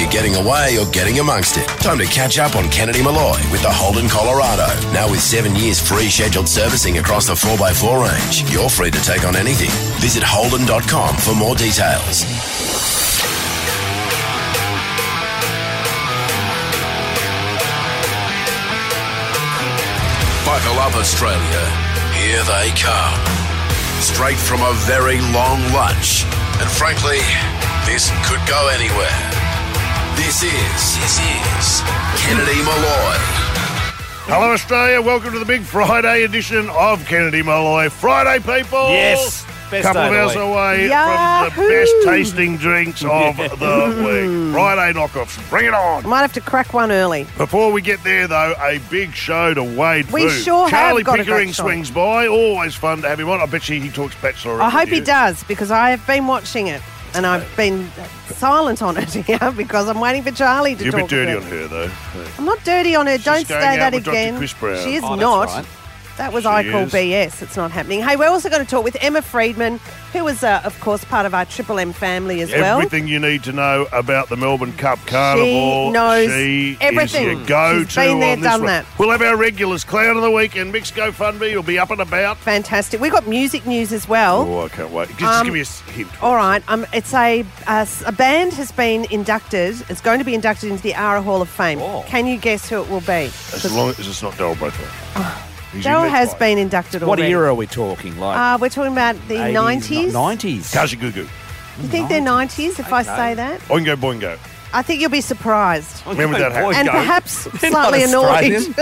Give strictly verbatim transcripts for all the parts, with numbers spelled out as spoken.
you're getting away or getting amongst it. Time to catch up on Kennedy Malloy with the Holden Colorado. Now with seven years free scheduled servicing across the four by four range. You're free to take on anything. Visit holden dot com for more details. Buckle up, Australia. Here they come. Straight from a very long lunch. And frankly, this could go anywhere. This is, this is Kennedy Malloy. Hello, Australia. Welcome to the big Friday edition of Kennedy Malloy. Friday, people. Yes. Best Couple of day of hours the week. away Yahoo! from the best tasting drinks of the week. Friday knockoffs. Bring it on. I might have to crack one early. Before we get there, though, a big show to wade We through. sure have Charlie got a great Pickering show. swings by. Always fun to have him on. I bet you he talks Bachelor. I hope he does, because I have been watching it and I've been silent on it here because I'm waiting for Charlie to You're a talk bit dirty on about her, it. though. I'm not dirty on her. She's Don't going say out that with Doctor again. Chris Brown. She is Oh, that's not. right. That was She I call is. B S. It's not happening. Hey, we're also going to talk with Emma Friedman, who was, uh, of course, part of our Triple M family as well. Everything you need to know about the Melbourne Cup Carnival. She knows she everything. Is your go-to She's been there, on this done one. that. We'll have our regulars. Clown of the Week and Mix GoFundMe will be up and about. Fantastic. We've got music news as well. Oh, I can't wait. Just, Um, just give me a s- hint. All right. Um, it's a, a a band has been inducted. It's going to be inducted into the Ara Hall of Fame. Oh. Can you guess who it will be? As long as it's not Daryl Braithwaite. He's in Daryl there has twice. been inducted What already. era are we talking? Like Uh, we're talking about the eighties, nineties. nineties. Kaji Gugu. You think they're nineties if I Okay. say that? Oingo Boingo. I think you'll be surprised. Remember that happened? And Oingo. perhaps They're not slightly annoyed. Australian.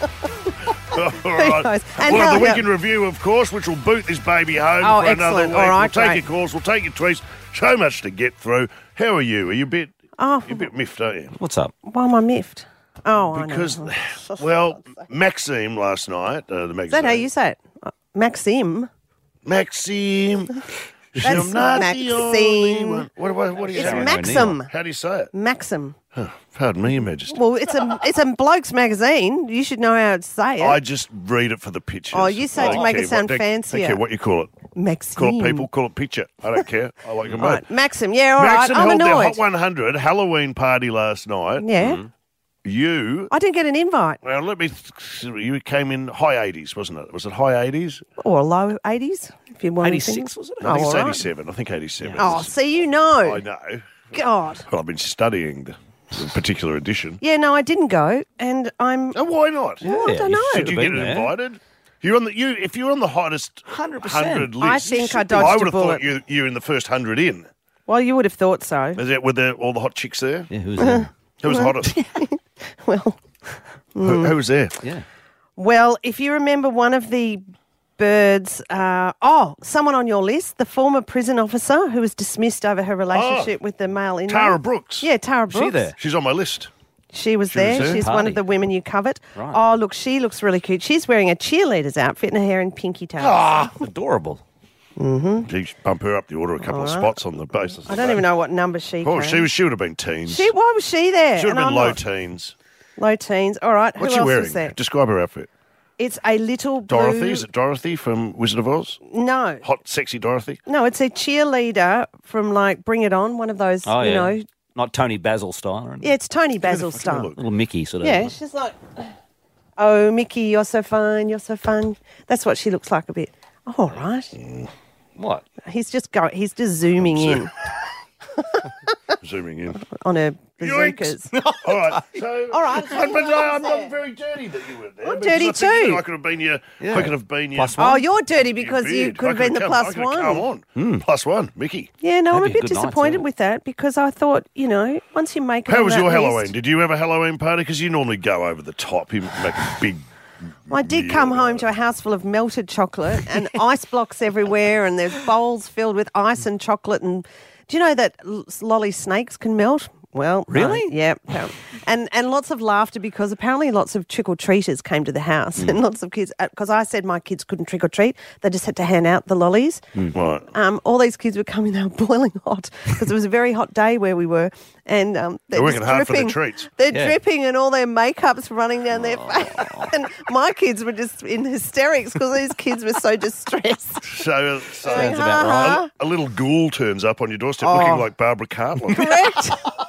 All Who right. knows? And We'll have the how- week in review, of course, which will boot this baby home Oh, for another excellent. week. All right, we'll take great. your calls. We'll take your tweets. So much to get through. How are you? Are you a bit, Oh, you're a bit miffed, aren't you? What's up? why am I miffed? Oh, Because, I know. well, Maxime last night, uh, the magazine. Is that how you say it? Uh, Maxim? Maxime. That's I'm not the Maxine. only one. What, what, what do you It's say? Maxim. Maxim. How do you say it? Maxim. Pardon me, Your Majesty. Well, it's a it's a bloke's magazine. You should know how to say it. I just read it for the pictures. Oh, you say I it to don't make it care sound what, don't- fancier. Don't care what you call it. Maxim. Call it people, call it picture. I don't care. I like them All both. right, Maxim. Yeah, all right. Maxim I'm held their annoyed. Hot one hundred Halloween party last night. Yeah. You, I didn't get an invite. well, let me, you came in high eighties, wasn't it? Was it high eighties? Or low eighties, if you want to eighty-six, was it? I think Oh, it's all right. eighty-seven. I think eighty-seven. Oh, see, you know. I know. God. Well, I've been studying the, the particular edition. Yeah, no, I didn't go, and I'm. Oh, why not? Well, I Yeah, don't you know. should Did you have get been there. invited? You're on the you if you're on the hottest one hundred percent. hundred list. I think I I dodged would a have bullet. thought you you're in the first hundred in. Well, you would have thought so. Is that were there all the hot chicks there? Yeah, who's there? Who was the hottest? Well, who, who was there? Yeah. well, if you remember one of the birds, uh, oh, someone on your list, the former prison officer who was dismissed over her relationship with the male inmate. Tara Brooks. Yeah, Tara Is Brooks. she there? She's on my list. She was She was there. there? She's one Party. of the women you covet. Right. Oh, look, she looks really cute. She's wearing a cheerleader's outfit and her hair in pinky tails. Ah, adorable. Geez, bump her up the order a couple of spots on the basis. I don't even know what number she Oh, came. she was. She would have been teens. She, why was she there? She would And have been I'm low not. teens. Low teens. All right. What's Who she else wearing? was there? Describe her outfit. It's a little blue. Dorothy. Is it Dorothy from Wizard of Oz? No. Hot, sexy Dorothy. No, it's a cheerleader from like Bring It On, one of those, Oh, you yeah. know. Not Tony Basil style or anything. Yeah, it's Tony Basil Let's have a style. look. Little Mickey sort of. Yeah, she's like, oh, Mickey, you're so fine, you're so fun. That's what she looks like a bit. Oh, all right. What? He's just go. He's just zooming in Zooming in. on her Yoinks. bazookas. All right. So, All right, so But, who but, uh, else I'm there? not very dirty that you were there. I'm because dirty I think, you too. know, I could have been your. Yeah. I could have been your. Plus Oh, one. you're dirty because you beard. could have I been the come- plus I could have one. Come on. Plus one, Mickey. Yeah, no, I'm a That'd be a bit good night, disappointed too. with that because I thought, you know, once you make it How on was that your list- Halloween? Did you have a Halloween party? Because you normally go over the top. You make a big. I did come home to a house full of melted chocolate and ice blocks everywhere, and there's bowls filled with ice and chocolate. And do you know that l- lolly snakes can melt? Well, no. Really? Yeah. And and lots of laughter because apparently lots of trick-or-treaters came to the house and lots of kids, because I said my kids couldn't trick-or-treat, they just had to hand out the lollies. Right. Um, all these kids were coming, they were boiling hot because it was a very hot day where we were. And um, they're, They're working just hard for their dripping. treats. They're Yeah. dripping and all their makeup's running down their face. And my kids were just in hysterics because these kids were so distressed. So, so Going, Sounds about "Ha, ha." a, a little ghoul turns up on your doorstep Oh. looking like Barbara Cartland. Correct.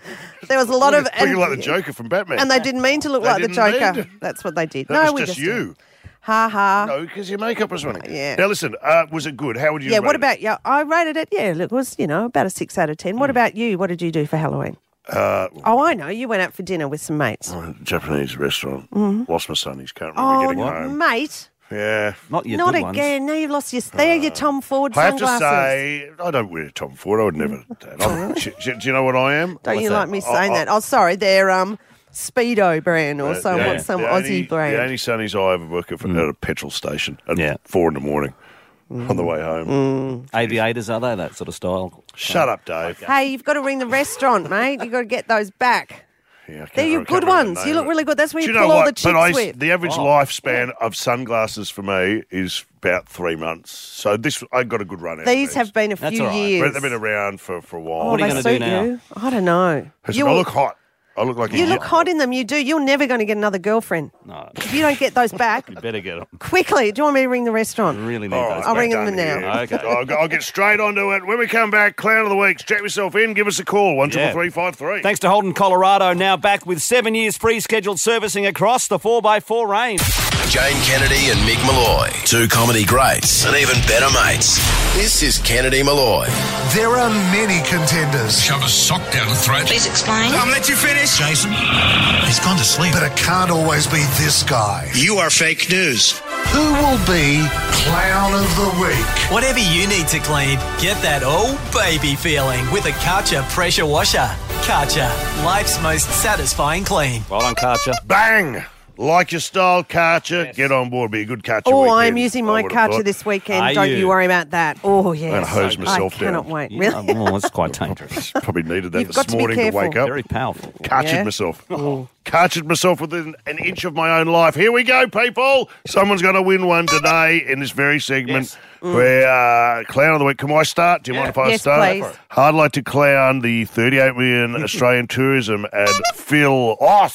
There was a lot of... Looking like the Joker from Batman. And they didn't mean to look They like the didn't mean Joker. to. That's what they did. That no, was we just just you. Ha ha. No, because your makeup was running. Yeah. Now, listen, uh, was it good? How would you Yeah, rate what it? about you? I rated it, yeah, it was, you know, about a six out of ten. Hmm. What about you? What did you do for Halloween? Uh, Oh, I know. You went out for dinner with some mates. Japanese restaurant. Mm-hmm. Lost my sonnies. Can't remember Oh, getting home. mate. Yeah. Not your Not good ones. again. Now you've lost your... They're your Tom Ford I have to sunglasses. say, I don't wear Tom Ford. I would never. I'm, do, do you know what I am? Don't What's you that? like me saying I- that? Oh, sorry. They're um, Speedo brand or some, Yeah, what, some the Aussie only, brand. The only sunnies I ever work at, at a petrol station at Yeah. four in the morning on the way home. Aviators, are they? That sort of style. Shut up, Dave. Hey, you've got to ring the restaurant, mate. You've got to get those back. Yeah, I can't- They're your I can't good remember the ones. name You look of it. really good. That's where Do you you know pull all what? the chicks but I, with. the average Oh. lifespan of sunglasses for me is about three months. So this, I got a good run out. These of have been a That's few all right. years. But they've been around for, for a while. Oh, What are you they gonna do suit now? you? I don't know. Listen, I look hot. I look like a You look hot. hot in them. You do. You're never going to get another girlfriend. No, If you don't get those back, you better get them. quickly. Do you want me to ring the restaurant? Really need All those. right, I'll back ring them done now. here. Okay. I'll, go- I'll get straight onto it. When we come back, Clown of the Week, strap yourself in, give us a call, one triple Yeah. three five three. Thanks to Holden, Colorado, now back with seven years free scheduled servicing across the four by four range. Jane Kennedy and Mick Malloy, two comedy greats and even better mates. This is Kennedy Malloy. There are many contenders, Shove a sock down the throat. Please explain. I'll let you finish. Jason, he's gone to sleep. but it can't always be this guy. You are fake news. Who will be Clown of the Week? Whatever you need to clean, get that oh baby feeling with a Karcher pressure washer. Karcher, life's most satisfying clean. Well done, Karcher. Bang! Like your style, Karcher. Get on board. Be a good Karcher Oh, weekend, I'm using my I would've Karcher thought. this weekend. Are Don't you? you? worry about that. Oh, yes. I'm gonna hose myself I cannot down. wait. Yeah, Really? well, it's quite dangerous. Probably needed that You've this got to be morning to, careful. wake up. Very powerful. Karchered Yeah. myself. Karchered myself within an inch of my own life. Here we go, people. Someone's going to win one today in this very segment. Yes. Where uh, Clown of the Week. Can I start? Do you mind if I Yes, start? please. I'd like to clown the thirty-eight million Australian tourism ad Phil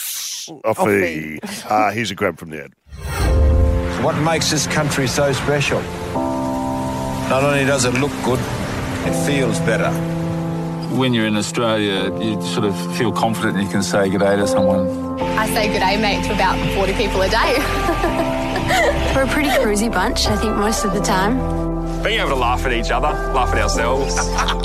Osoffi. Uh, here's a grab from the ad. What makes this country so special? Not only does it look good, it feels better. When you're in Australia, you sort of feel confident and you can say good day to someone. I say good day, mate, to about forty people a day. We're a pretty cruisy bunch, I think, most of the time. Being able to laugh at each other, laugh at ourselves.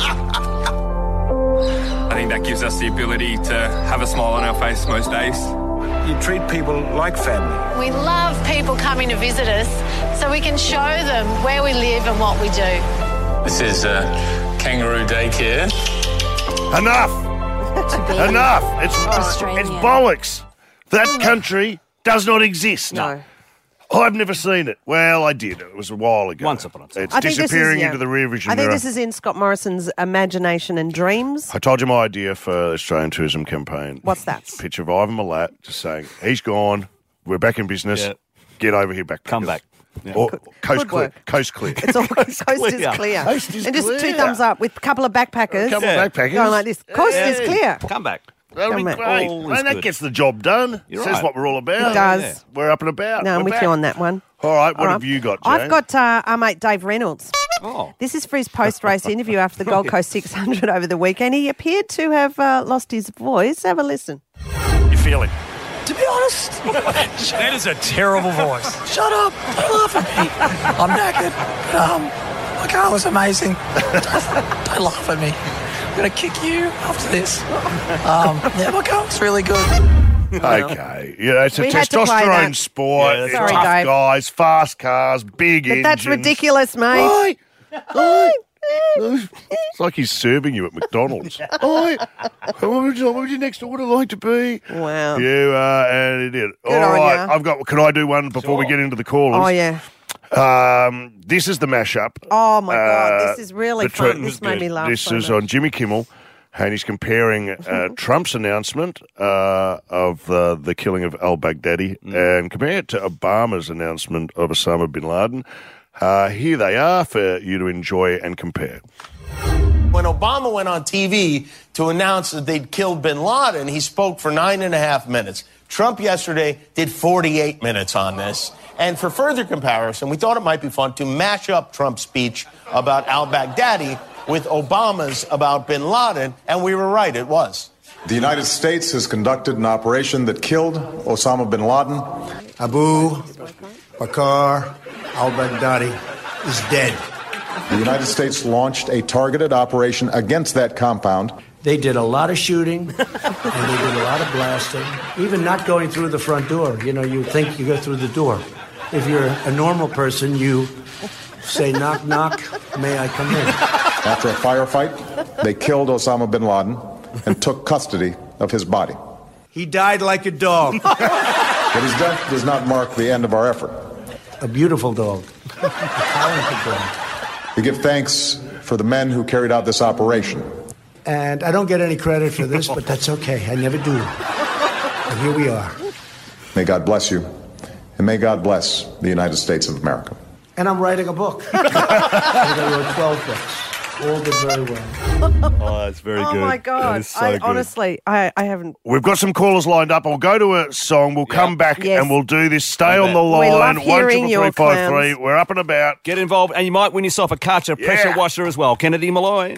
I think that gives us the ability to have a smile on our face most days. You treat people like family. We love people coming to visit us so we can show them where we live and what we do. This is uh, kangaroo daycare. Enough! Enough! It's, Australia. it's bollocks. That country does not exist. No. I've never seen it. Well, I did. It was a while ago. Once upon a time. It's I think this is, disappearing yeah. into the rear vision I think mirror. this is in Scott Morrison's imagination and dreams. I told you my idea for the Australian tourism campaign. What's that? Picture of Ivan Milat just saying, he's gone, we're back in business, Yeah. get over here, back. Come back. Yeah. Or coast Good clear. work. Coast clear. It's all coast is clear. clear. Coast is and just two clear. thumbs up with a couple of backpackers. A couple Yeah. of backpackers. Going like this. Coast is Yeah. clear. Come back. That'll be Come great. back. All is And that good. gets the job done. You're Says right. what we're all about. It does. Yeah. We're up and about. No, I'm We're with back. you on that one. All right, what All have right. you got, Jane? I've got uh, our mate Dave Reynolds. Oh. This is for his post-race interview after the Gold Coast six hundred over the weekend. He appeared to have uh, lost his voice. Have a listen. You feeling? To be honest, that is a terrible voice. Shut up. Don't laugh at me. I'm knackered. Um, my car was amazing. Don't, don't laugh at me. I'm going to kick you after this. Um, yeah, my car was really good. Okay. Yeah, it's a We had to play testosterone that. sport. Yeah, It's Sorry, tough Dave. guys, fast cars, big But engines. that's ridiculous, mate. Oi! Oi! It's like he's serving you at McDonald's. Oi! What would, you, what would your next order like to be? Wow. You are, and he did. Good All on right, ya. I've got. Can I do one before we Sure. get into the callers? Oh, yeah. Um, this is the mashup. Oh, my God. Uh, This is really between- fun. This made me laugh This so is much. on Jimmy Kimmel, and he's comparing uh, Trump's announcement uh, of uh, the killing of al-Baghdadi and comparing it to Obama's announcement of Osama bin Laden. Uh, here they are for you to enjoy and compare. When Obama went on T V to announce that they'd killed bin Laden, he spoke for nine and a half minutes. Trump yesterday did forty-eight minutes on this. And for further comparison, we thought it might be fun to mash up Trump's speech about al-Baghdadi with Obama's about bin Laden, and we were right, it was. The United States has conducted an operation that killed Osama bin Laden. Abu Bakr al-Baghdadi is dead. The United States launched a targeted operation against that compound. They did a lot of shooting, and they did a lot of blasting, even not going through the front door. You know, you think you go through the door. If you're a normal person, you say, knock, knock, may I come in? After a firefight, they killed Osama bin Laden and took custody of his body. He died like a dog. But his death does not mark the end of our effort. A beautiful dog. A talented dog. We give thanks for the men who carried out this operation. And I don't get any credit for this, but that's okay. I never do. But here we are. May God bless you, and may God bless the United States of America. And I'm writing a book. I wrote twelve books. All did very well. Oh, that's very oh good. Oh, my God. That is so I, good. honestly, I, I haven't. We've got some callers lined up. I'll go to a song. We'll come back Yes. and we'll do this. Stay on the We line. love hearing One, your triple three, five, three. clowns. We're up and about. Get involved, and you might win yourself a Karcher pressure washer as well. Kennedy Malloy.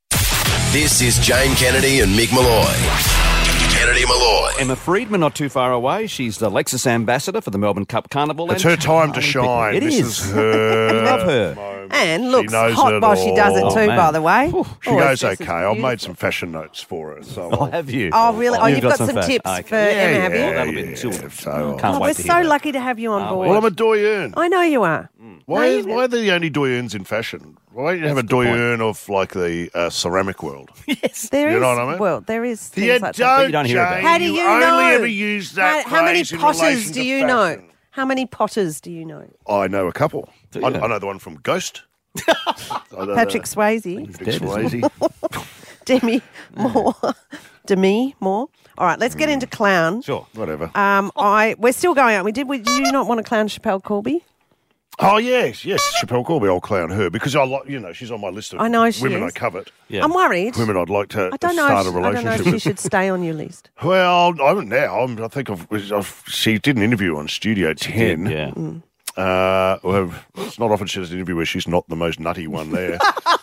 This is Jane Kennedy and Mick Malloy. Kennedy Malloy. Emma Friedman, not too far away. She's the Lexus ambassador for the Melbourne Cup Carnival. It's and her time to Olympic- shine. It this is. is her. We love her. And looks knows hot it while she does it all. too, Oh, by man. the way. She Oh, goes it's- it's okay. I've made beautiful. some fashion notes for her. So Oh, have you? Oh, really? Oh, you've got some fashion- tips okay. for Emma, have you? Yeah, that'll be Yeah, super. so- Can't Oh, wait we're to so hear that. lucky to have you on Oh, board. Well, I'm a doyen. I know you are. Why, No, is, you- why are they the only doyens in fashion? Why don't you have a doyen of like the uh, ceramic world? Yes. There You is, know what I mean? well, there is things You like don't, that. you don't hear about it. Jane. How do you, only know? ever use that how, how many phrase in potters relation do to you know? fashion. How many potters do you know? I know a couple. Do I, you? I know the one from Ghost. I know Patrick the- Swayze, Patrick Swayze. Demi Moore, Demi Moore. All right, let's get into clown. Sure. Whatever. Um, I we're still going on. We did. We, did you not want to clown Chappelle Corby? Oh, yes, yes. Chappelle Corby, I'll clown her because I like, you know, she's on my list of I know she women is. I covet. Yeah. I'm worried. Women I'd like to I don't know. start If, a I don't know relationship if she with. should stay on your list. Well, I'm now. I'm, I think I've, I've, she did an interview on Studio ten. Yeah. Mm. Uh, well, it's not often she does an interview where she's not the most nutty one there.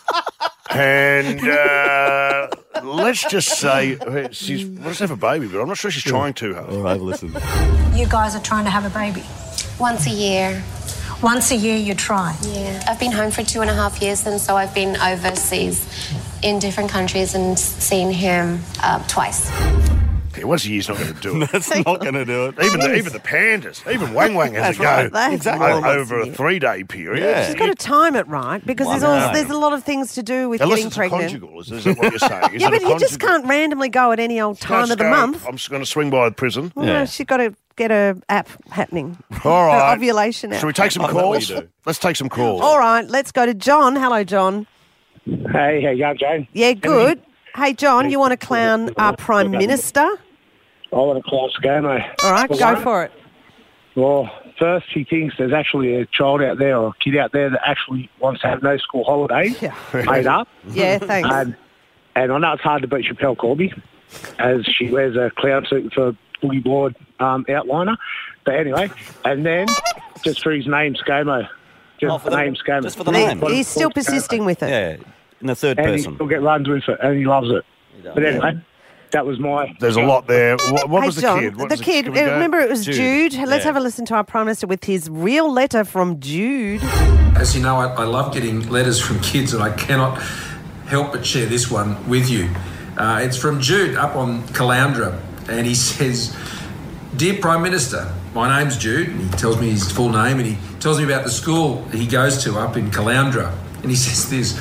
And uh, let's just say she's wants to have a baby, but I'm not sure she's trying too hard. All right, listen. You guys are trying to have a baby. Once a year. Once a year you try. Yeah. I've been home for two and a half years, and so I've been overseas in different countries and seen him uh, twice. Yeah, once a year's not going to do it. That's not going to do it. Even the, even the pandas, even Wang Wang has That's to go right. That's Exactly. o- almost over a a year. three-day period. Yeah. She's got to time it right because Well, there's I all, know. there's a lot of things to do with Unless getting it's a pregnant. conjugal, is, is that what you're saying? Is Yeah, it but a you just conjugal? can't randomly go at any old time Just of the go, month. I'm just going to swing by the prison. Well, Yeah. no, she's got to get a app happening. All Her right. ovulation app. Shall we take some I know what calls? you do. Let's take some calls. All right, let's go to John. Hello, John. Hey, how you going, Jane? Yeah, good. Hey, John, you want to clown our Prime Minister? I want to clown ScoMo. All right, go for it. Well, first, he thinks there's actually a child out there or a kid out there that actually wants to have no school holidays Yeah. made up. Yeah, thanks. And, and I know it's hard to beat Chappelle Corby as she wears a clown suit for boogie board um, outliner. But anyway, and then just for his name, ScoMo. Just Oh, for the the- name ScoMo. just for the He- name. he's still persisting with it. Yeah, in the third And he person. still get runs with it, and he loves it. But anyway, that was my... There's a lot there. What, what Hey, was the John, kid? What the was kid, can we uh, go? remember it was Jude? Jude. Let's Yeah. have a listen to our Prime Minister with his real letter from Jude. As you know, I, I love getting letters from kids, and I cannot help but share this one with you. Uh, it's from Jude up on Caloundra, and he says, "Dear Prime Minister, my name's Jude." And he tells me his full name, and he tells me about the school he goes to up in Caloundra. And he says this,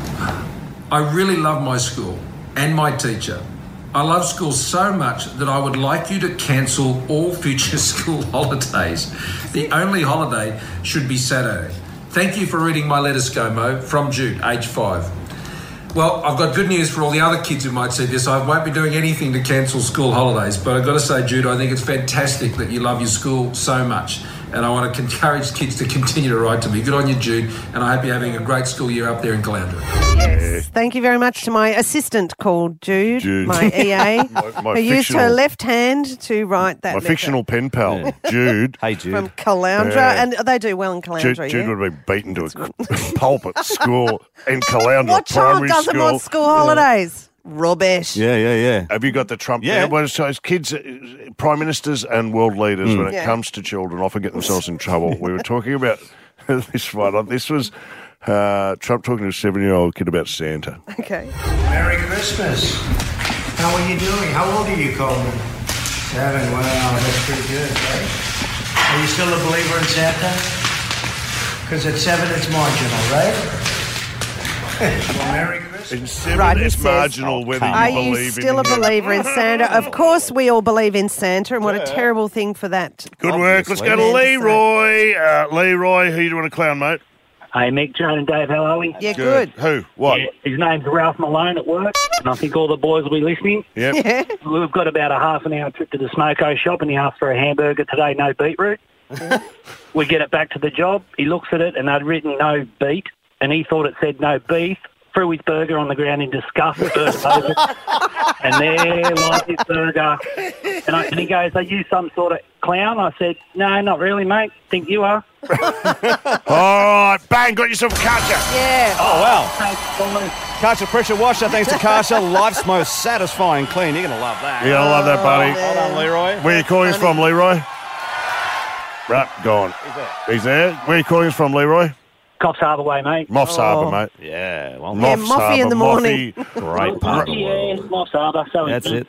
"I really love my school and my teacher. I love school so much that I would like you to cancel all future school holidays. The only holiday should be Saturday. Thank you for reading my letter, ScoMo, from Jude, age five." Well, I've got good news for all the other kids who might see this. I won't be doing anything to cancel school holidays, but I've got to say, Jude, I think it's fantastic that you love your school so much. And I want to encourage kids to continue to write to me. Good on you, Jude. And I hope you're having a great school year up there in Caloundra. Yes. Thank you very much to my assistant called Jude, Jude. my E A, My- my who used her fictional- left hand to write that My letter fictional pen pal, Jude. Hey, Jude. from Caloundra. Yeah. And they do well in Caloundra, Jude, yeah? Jude would have been beaten to a pulp at school in Caloundra What child Primary doesn't School. want school holidays? Rubbish. Yeah, yeah, yeah. Have you got the Trump? Yeah. Well, so it's kids, uh, prime ministers and world leaders, Mm. when it Yeah. comes to children, often get themselves in trouble. We were talking about this one. This was uh, Trump talking to a seven-year-old kid about Santa. Okay. Merry Christmas. How are you doing? How old are you, Coleman? Seven. Wow, that's pretty good, right? Are you still a believer in Santa? Because at seven, it's marginal, right? Well, Merry Christmas. In seven, Right, he it's says, marginal whether Are you you believe still in a him. believer in Santa? Of course we all believe in Santa, and what a terrible thing for that. Good work. Let's go to Man to say. Leroy. Uh, Leroy, who do you want to clown, mate? Hey, Mick, Joan and Dave, how are we? Yeah, good. Who? What? Yeah, his name's Ralph Malone at work, and I think all the boys will be listening. Yep. Yeah. We've got about a half an hour trip to the Smoko shop, and he asked for a hamburger today, no beetroot. We get it back to the job. He looks at it, and they'd written no beet, and he thought it said no beef. Threw his burger on the ground in disgust, burst over, and there lies his burger. And, I, and he goes, "Are you some sort of clown?" I said, "No, not really, mate. Think you are." All right, bang, got yourself a Karcher. Yeah. Oh, wow. Thanks, boys. Karcher pressure washer, thanks to Karcher. Life's most satisfying clean. You're going to love that. Yeah, I love that, buddy. Well done, Leroy. Where are you calling us from, Leroy? Right, gone. He's there. He's there. Where are you calling us from, Leroy? Coffs Harbour Way, mate. Moffs Harbour, mate. Yeah, well, Yeah, Moffs Moffy in the Harbour, morning. Moffy. great part of the Yeah, world. Moffs Harbour. So That's it.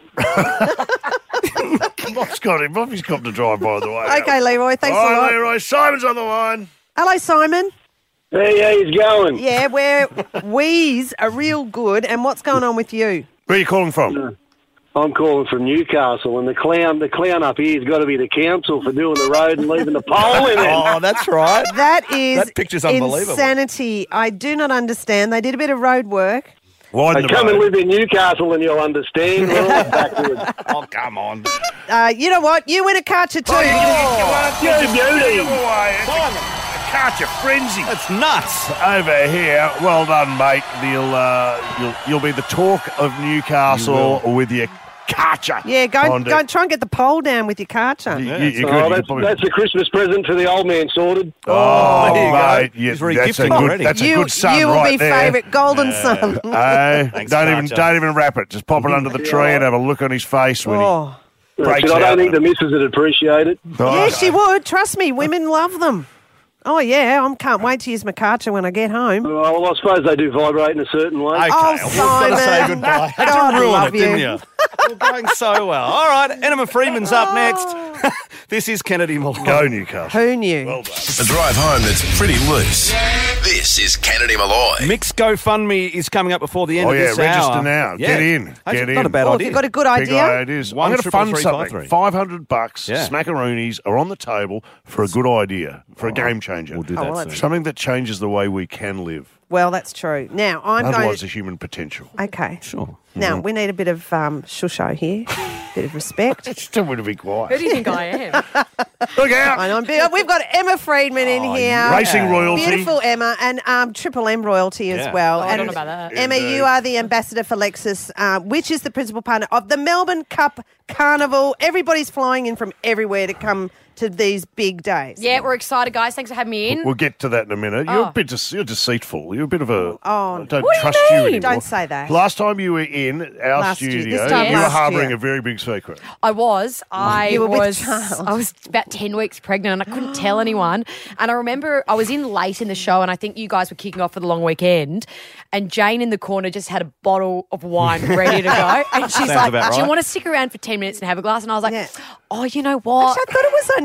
Moff's got him. Moffy's got to drive, by the way. Okay, Leroy, thanks All a right, lot. Leroy. Simon's on the line. Hello, Simon. Hey, how he's going? Yeah, we're we's are real good. And what's going on with you? Where are you calling from? I'm calling from Newcastle, and the clown, the clown up here's got to be the council for doing the road and leaving the pole in it. Oh, that's right. That is That picture's unbelievable. insanity. I do not understand. They did a bit of road work. Widen Hey, the come and road. live in Newcastle and you'll understand. We're all backwards. Oh, come on. Uh, you know what? You win a Karcher too. Oh, you you just beauty. give him away. It's a, a Karcher frenzy. That's nuts. Over here, well done, mate. You'll uh, you'll you'll be the talk of Newcastle with your Karcher. Yeah, go, Honda. go and try and get the pole down with your Karcher. You, you, you Oh, could, you that's, could probably- that's a Christmas present for the old man sorted. Oh, there you go. mate, yeah, He's that's a re-gifting good. already. That's a you, good son you will right be there. favourite golden son. Hey, Thanks, don't even Karcher. don't even wrap it. Just pop it under the tree and have a look on his face when Oh. he breaks I out. don't think the missus would appreciate it. Oh, Yeah, she would. Trust me, women love them. Oh, yeah, I can't wait to use my Karcher when I get home. Oh, well, I suppose they do vibrate in a certain way. Okay, Oh, we've got to say Simon. goodbye. Had God, to ruin love it, didn't you. you? You're going so well. All right, Enema Freeman's up next. This is Kennedy Malone. Go Newcastle. Who knew? Well done. A drive home that's pretty loose. This is Kennedy Malloy. Mick's GoFundMe is coming up before the end Oh of yeah, this register hour. now. Yeah. Get in. That's Get not in. a bad Oh, idea. you've got a good Big idea? ideas. One I'm going to triple fund three something. five three. Five hundred bucks. Yeah. Smackaroonies are on the table for a good idea, for a game changer. We'll do Oh, that well, soon. that's- Something that changes the way we can live. Well, that's true. Now, I'm Otherwise, going the human potential. to... Okay. Sure. Now, we need a bit of um, shusho here, bit of respect. Still want to be quiet. Who do you think I am? Look out! I know, but we've got Emma Friedman in here. Racing royalty. Beautiful Emma, and um, Triple M royalty as Yeah. well. Oh, I and don't know about that. Emma, Indeed. you are the ambassador for Lexus, uh, which is the principal partner of the Melbourne Cup Carnival. Everybody's flying in from everywhere to come to these big days. Yeah, we're excited, guys. Thanks for having me in. We'll get to that in a minute. You're Oh. a bit de- you're deceitful. You're a bit of a. Oh, I don't what do you trust mean? you anymore. Don't say that. Last time you were in our Last year- studio, this time you were last harbouring year. a very big secret. I was. I You were with was. child. I was about ten weeks pregnant, and I couldn't tell anyone. And I remember I was in late in the show, and I think you guys were kicking off for the long weekend. And Jane in the corner just had a bottle of wine ready to go, and she's Sounds like, about "Do you right. want to stick around for ten minutes and have a glass?" And I was like, Yeah. "Oh, you know what?" Actually, I thought it was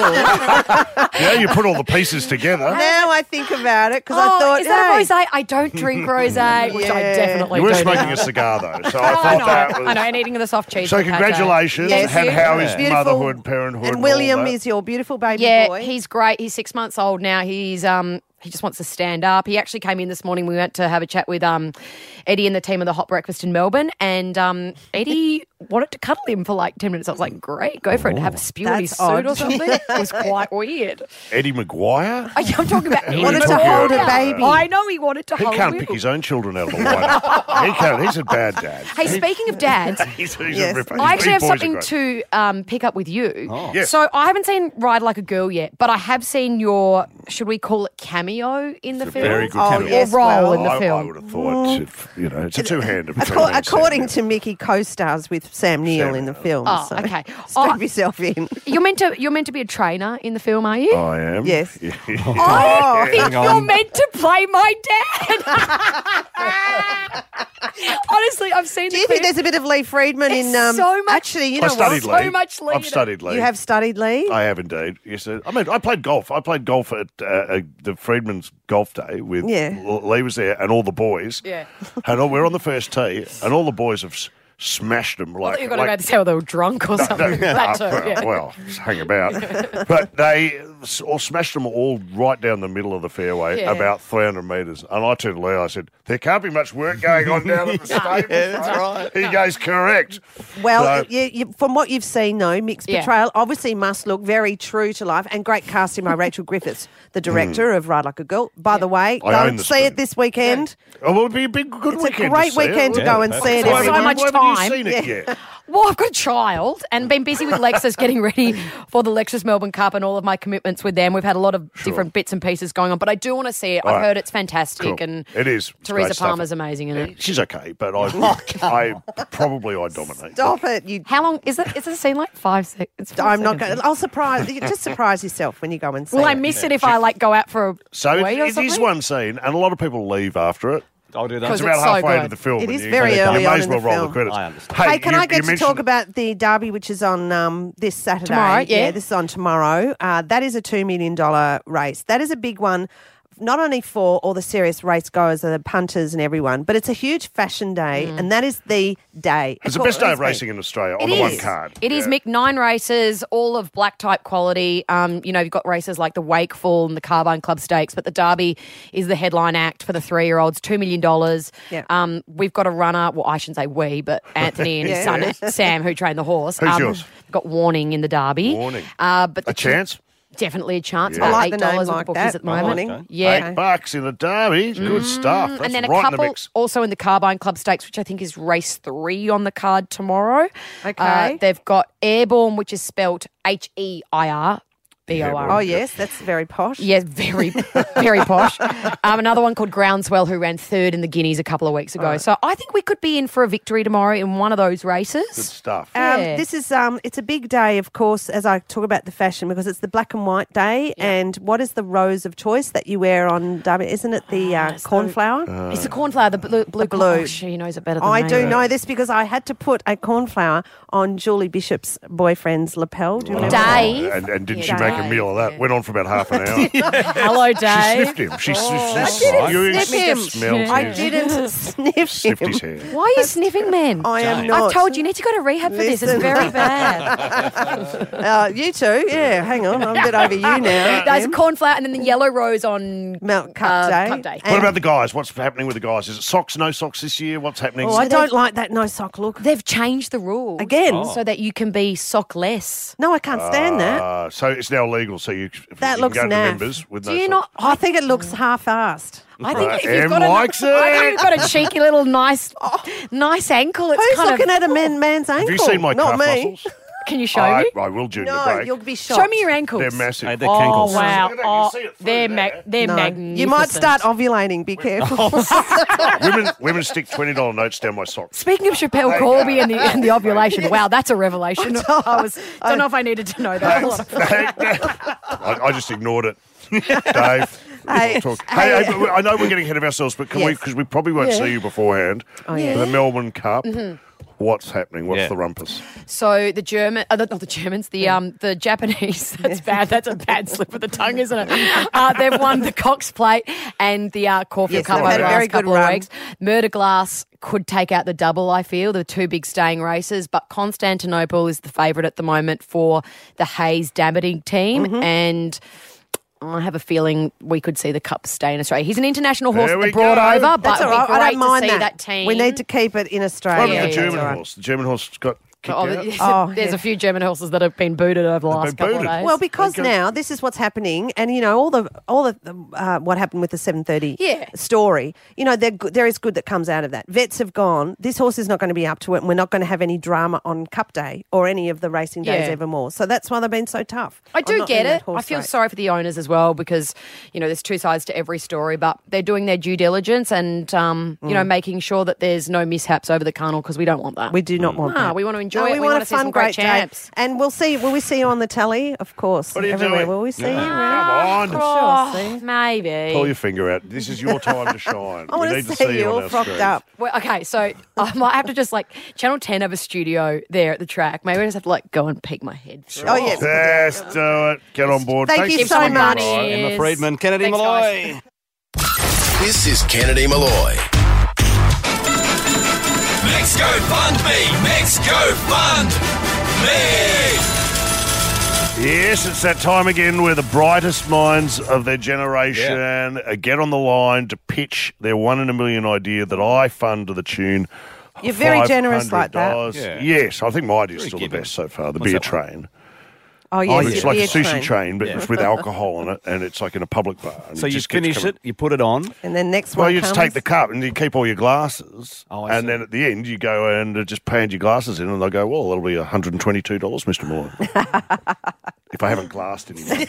unusual. Yeah, you put all the pieces together. Now I think about it, because oh, I thought, is that hey, a rosé? I don't drink rosé, which I Yeah. definitely You were do smoking now. a cigar though, so I I thought know, that was. I know, and eating the soft cheese. So with Pache. congratulations, Yes, and you- how is Beautiful. motherhood, parenthood, and all William that? is your beautiful baby Yeah, boy. he's great. He's six months old now. He's um he just wants to stand up. He actually came in this morning. We went to have a chat with um Eddie and the team of the Hot Breakfast in Melbourne, and um Eddie wanted to cuddle him for like ten minutes. I was like, great, go for it. Have a spew in his That's suit odd. or something. It was quite weird. Eddie Maguire? I'm talking about Who Eddie wanted to Maguire. hold a baby. I know he wanted to He hold can't Will. pick his own children out of the lineup. He can't. He's a bad dad. Hey, speaking of dads, he's, he's Yes. a ripper. I His actually have boys are something great. to um, pick up with you. Oh. Yes. So I haven't seen Ride Like a Girl yet, but I have seen your, should we call it cameo in the It's a film? very good oh, cameo. Or role well, in the I, film. I would have thought, if, you know, it's a two-hander. between Acco- me and Sam. according to Mickey, co-stars with Sam Neill Sam in the Neill. film. Oh, so okay. Strap Oh. yourself in. You're meant to you're meant to be a trainer in the film, are you? I am. Yes. Yeah. I think Hang you're on. meant to play my dad. Honestly, I've seen Do the you think clip. there's a bit of Lee Friedman There's in? Um, so much- actually, you I know studied what? Lee. So much Lee I've in it. studied Lee. You have studied Lee. I have indeed. Yes, uh, I mean, I played golf. I played golf at uh, uh, the Freedman's Golf Day with Yeah. L- Lee was there and all the boys. Yeah. And all, we're on the first tee, and all the boys have s- smashed them. I Like, thought you were going like, to go to say well, they were drunk or No, something. no, that uh, too, yeah. Well, just hang about. But they s- all smashed them all right down the middle of the fairway, Yeah. about three hundred metres. And I turned to Lee, I said, there can't be much work going on down at the stable. that's right. He goes, correct. Well, So- you, you, from what you've seen, though, Mick's Yeah. portrayal obviously must look very true to life and great casting by Rachel Griffiths, the director of Ride Like a Girl. By the way, Hmm. I go own and the see spoon. it this weekend. Oh, well, it'd be a big, good It's weekend a great to see weekend it. to go and see it. There's Why so haven't- much why haven't time. you seen it Yeah. yet? Well, I've got a child and been busy with Lexus getting ready for the Lexus Melbourne Cup and all of my commitments with them. We've had a lot of different bits and pieces going on, but I do want to see it. All I've right. heard it's fantastic Cool. and It is. It's Teresa great stuff. Palmer's amazing in it. She's okay, but I, I probably I dominate. Stop it. You, How long is it? Is it a scene like five seconds? I'm not going. I'll surprise you. Just surprise yourself when you go and see Will it. I miss it if I like go out for a So it, wee or it something? is one scene, and a lot of people leave after it. I'll do that. Because It's about it's so halfway good. into the film. It and is you, very you early may on as in well the roll film. the credits. I understand. Hey, can you- I get you to mentioned- talk about the Derby, which is on um, this Saturday? Tomorrow, yeah. this is on tomorrow. Uh, that is a two million dollars race. That is a big one, not only for all the serious race goers and the punters and everyone, but it's a huge fashion day, Mm. and that is the day. It's the best day of According- racing in Australia It on the one is. card. It is, Yeah. Mick. Nine races, all of black type quality. Um, you know, you've got races like the Wakeful and the Carbine Club Stakes, but the Derby is the headline act for the three-year-olds, two million dollars. Yeah. Um, we've got a runner, well, I shouldn't say we, but Anthony and his Yeah. son, Sam, who trained the horse. Who's um, yours? Got Warning in the Derby. Warning. Uh, but the A chance? Definitely a chance. Yeah. About I like eight the name dollars like with the bookies that, at the moment. Warning. Yeah. Eight bucks in the Derby. Good stuff. That's and then a right in the couple mix. also in the Carbine Club Stakes, which I think is race three on the card tomorrow. Okay. Uh, they've got Airborne, which is spelt H E I R B O R. Oh yes, that's very posh. Yeah, very, very posh. Um, another one called Groundswell, who ran third in the Guineas a couple of weeks ago. So I think we could be in for a victory tomorrow in one of those races. Good stuff. Um, Yeah. This is um, it's a big day, of course, as I talk about the fashion, because it's the black and white day. And what is the rose of choice that you wear on Derby? Isn't it the uh, it's the- cornflower? It's the cornflower, the blue. blue, blue. Oh, she knows it better than I me. do know this because I had to put a cornflower on Julie Bishop's boyfriend's lapel. Do you remember? Dave. And, and didn't Yeah, she make a Dave, meal of that? Went on for about half an hour. Hello, She Dave. sniffed him. She, Oh. she, I she didn't you sniff him. smelled I his- didn't sniff sniffed him. his hair. Why are you sniffing men? I am I've not. told you, you need to go to rehab for this. It's Listen. very bad. Uh, you too? Yeah, hang on. I'm a bit over you now. There's Em. cornflower and then the yellow rose on Mount Cup uh, Day. Cup Day. What about the guys? What's happening with the guys? Is it socks, no socks this year? What's happening? Oh, I don't like that no sock look. They've changed the rules Again? so that you can be sockless. No, I can't stand that. Uh, so it's now legal. So you, That you looks can go to naff. members with Do no you socks. not? I think it looks half-assed. I think Right, if you've Em got, a, likes I think it. you've got a cheeky little nice, nice ankle. It's Who's kind looking of, at a man, man's ankle? Have you seen my Not calf me. muscles? Can you show I, me? I will during the No, break. you'll be shocked. Show me your ankles. They're massive. Hey, they're Oh cankles. wow! Look at that, you Oh, see it through they're there. mag- they're No. magnificent. You might start ovulating. Be careful. women, women stick twenty dollar notes down my socks. Speaking of Chappelle Corby and the, and the ovulation, wow, that's a revelation. I was don't know if I needed to know that. A lot of- I, I just ignored it, Dave. Hey, Talk. hey, Hey, hey, but I know we're getting ahead of ourselves, but can we? Yes. Because we probably won't Yeah. see you beforehand. Oh, yeah. The Melbourne Cup. Mm-hmm. What's happening? What's Yeah. the rumpus? So the German, uh, not the Germans, the um, the Japanese. That's bad. That's a bad slip of the tongue, isn't it? Uh, they've won the Cox Plate and the uh, Caulfield Yes, Cup they've over had the a last very good couple of run. weeks. Murder Glass could take out the double. I feel the two big staying races, but Constantinople is the favourite at the moment for the Hayes Dammering team, Mm-hmm. and I have a feeling we could see the Cup stay in Australia. He's an international horse There that we they brought go. over, but That's it'd all be right. I great don't mind to see that. that team. We need to keep it in What Australia. about the Yeah, German that's all right. horse? The German horse got kicked Oh, out. there's Oh, there's yeah. a few German horses that have been booted over the last been couple booted. of days. Well, because Okay. now this is what's happening, and you know all the all the uh, what happened with the seven thirty Yeah. story. You know there there is good that comes out of that. Vets have gone. This horse is not going to be up to it, and we're not going to have any drama on Cup Day or any of the racing days Yeah. evermore. So that's why they've been so tough. I on do not get doing that it. horse I feel race. sorry for the owners as well because, you know, there's two sides to every story, but they're doing their due diligence and, um, you know, making sure that there's no mishaps over the carnival because we don't want that. We do not want Nah, that. we want to enjoy No, it. we, We want want a to see fun, some great great champs. day. And we'll see. Will we see you on the telly? Of course. What are you Everywhere. doing? Will we see No. you? Come around? on. Oh, Sure. See. maybe. Pull your finger out. This is your time to shine. I want we to need see, to see you on all our frocked screens. up. Well, okay, so I might have to just like Channel ten have a studio there at the track. Maybe I just have to like go and peek my head through. Oh, yes. Yes, do it. Get on board. Thank Thanks you for so coming much. by. Emma Friedman, Kennedy Thanks, Malloy. guys. This is Kennedy Malloy. Max Go Fund Me! Max Go Fund Me! Yes, it's that time again where the brightest minds of their generation uh, get on the line to pitch their one in a million idea that I fund to the tune. You're very generous like that. five hundred dollars. Yeah. Yes, I think my idea's Very still giving. the best so far. The What's beer that one? train. Oh, yes. It's the like a beer sushi train. train, but Yeah. it's with alcohol in it, and it's like in a public bar. and So it you just gets finish coming- it, you put it on. And then next Well, one you just comes. take the cup and you keep all your glasses, Oh, I and see. then at the end you go and uh, just hand your glasses in, and they'll go, "Well, that'll be one hundred and twenty-two dollars, Mister Moore." If I haven't glassed anymore.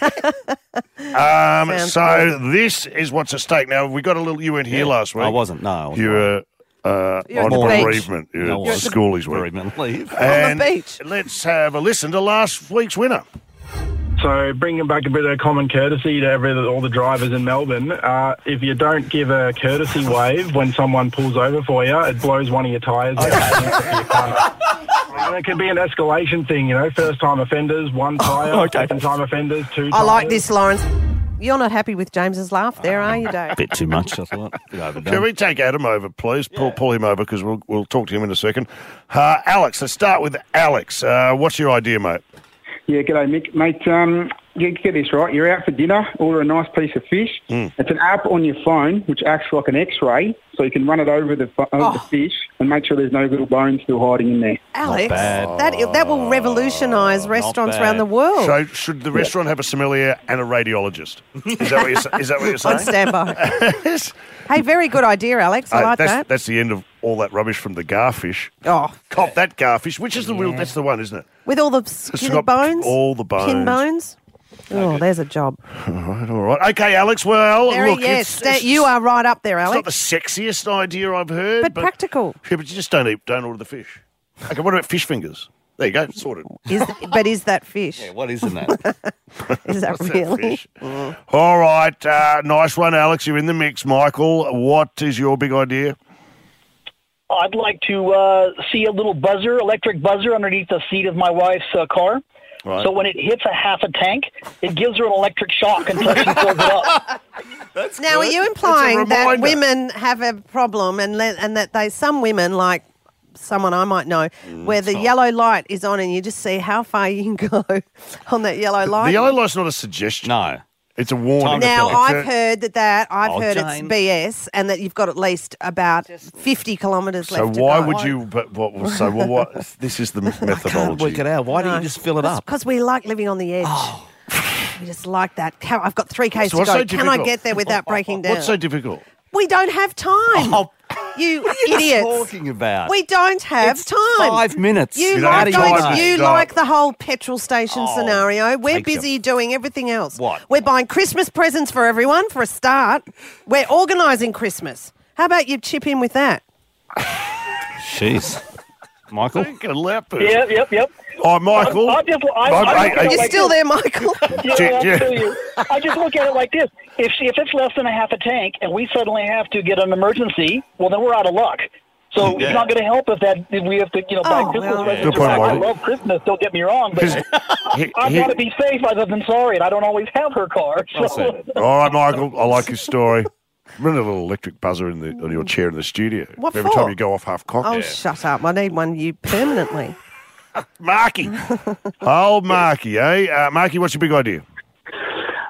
um, Sounds so this is what's at stake. Now we got a little. You weren't here last week. I wasn't, no. I wasn't. You were uh, You're on at the beach. bereavement. You No, I were wasn't. schoolies week. Bereavement leave. And beach. let's have a listen to last week's winner. So bringing back a bit of common courtesy to every, all the drivers in Melbourne, uh, if you don't give a courtesy wave when someone pulls over for you, it blows one of your tyres out. And it can be an escalation thing, you know, first-time offenders, one tyre, okay. second-time offenders, two tyres. I like this, Lawrence. You're not happy with James's laugh there, are you, Dave? Bit too much, I thought. Bit overdone. Can we take Adam over, please? Pull, pull him over because we'll we'll talk to him in a second. Uh, Alex, let's start with Alex. Uh, what's your idea, mate? Yeah, g'day, Mick. Mate, um, get, get this right. You're out for dinner, order a nice piece of fish. Mm. It's an app on your phone which acts like an X-ray, so you can run it over the, pho- over the fish and make sure there's no little bones still hiding in there. Alex, bad. that that will revolutionise restaurants bad. around the world. So should the restaurant have a sommelier and a radiologist? Is that what you're, sa- is that what you're saying? On standby. Hey, very good idea, Alex. I Uh, like that's, that. that's the end of all that rubbish from the garfish. Oh, Cop that garfish, which is the real, that's the one, isn't it? with all the It's skinny got bones, all the bones. pin bones. Oh, there's a job. All right, all right. Okay, Alex, well, Very, look, yes, it's, that- it's, you are right up there, it's not Alex. the sexiest idea I've heard. But practical. Yeah, but you just don't eat, don't order the fish. Okay, what about fish fingers? There you go, sorted. Is, but is that fish? Yeah, what is in that? Is that What's that really? fish? All right, uh, nice one, Alex. You're in the mix. Michael, what is your big idea? I'd like to uh, see a little buzzer, electric buzzer, underneath the seat of my wife's uh, car. Right. So when it hits a half a tank, it gives her an electric shock until she fills it up. Now, are you That's a implying that reminder. women have a problem and le- and that they some women like someone I might know Mm, where the yellow light is on and you just see how far you can go on that yellow light? The yellow light's not a suggestion. No. It's a warning. Now, It's I've a- heard that, that I've Oh, heard Jane. it's B S and that you've got at least about fifty kilometres So left to why go. would you? But what? So well, what? This is the methodology. Can't work it out. Why don't No. you just fill it up? Because we like living on the edge. We just like that. Can- I've got three Ks So to what's go. so Can I difficult? get there without breaking down? What's so difficult? We don't have time. Oh, you what are you idiots. talking about? We don't have It's time. five minutes. You, You don't like, have going- time to you stop. like the whole petrol station Oh, scenario. We're take busy doing everything else. What? We're buying Christmas presents for everyone for a start. We're organising Christmas. How about you chip in with that? Jeez. Michael? Don't get a loud person. Yep, yep, yep. Oh, Michael. I, I just, I, Oh, I hey, look at hey. it You're like still this. there, Michael? Yeah, Yeah, I'll yeah. tell you. I just look at it like this. If if it's less than a half a tank and we suddenly have to get an emergency, well, then we're out of luck. So Yeah. it's not going to help us that if we have to, you know, buy Oh, Christmas well. presents. Good point, I Michael. love Christmas. Don't get me wrong, but He- I he- want to be safe other than sorry, and I don't always have her car. That's So. it. All right, Michael. I like your story. Run a little electric buzzer in the on your chair in the studio. What Every for? time you go off half cocked. Oh, shut up. I need one you permanently. Marky. Old Marky, eh? Uh, Marky, what's your big idea?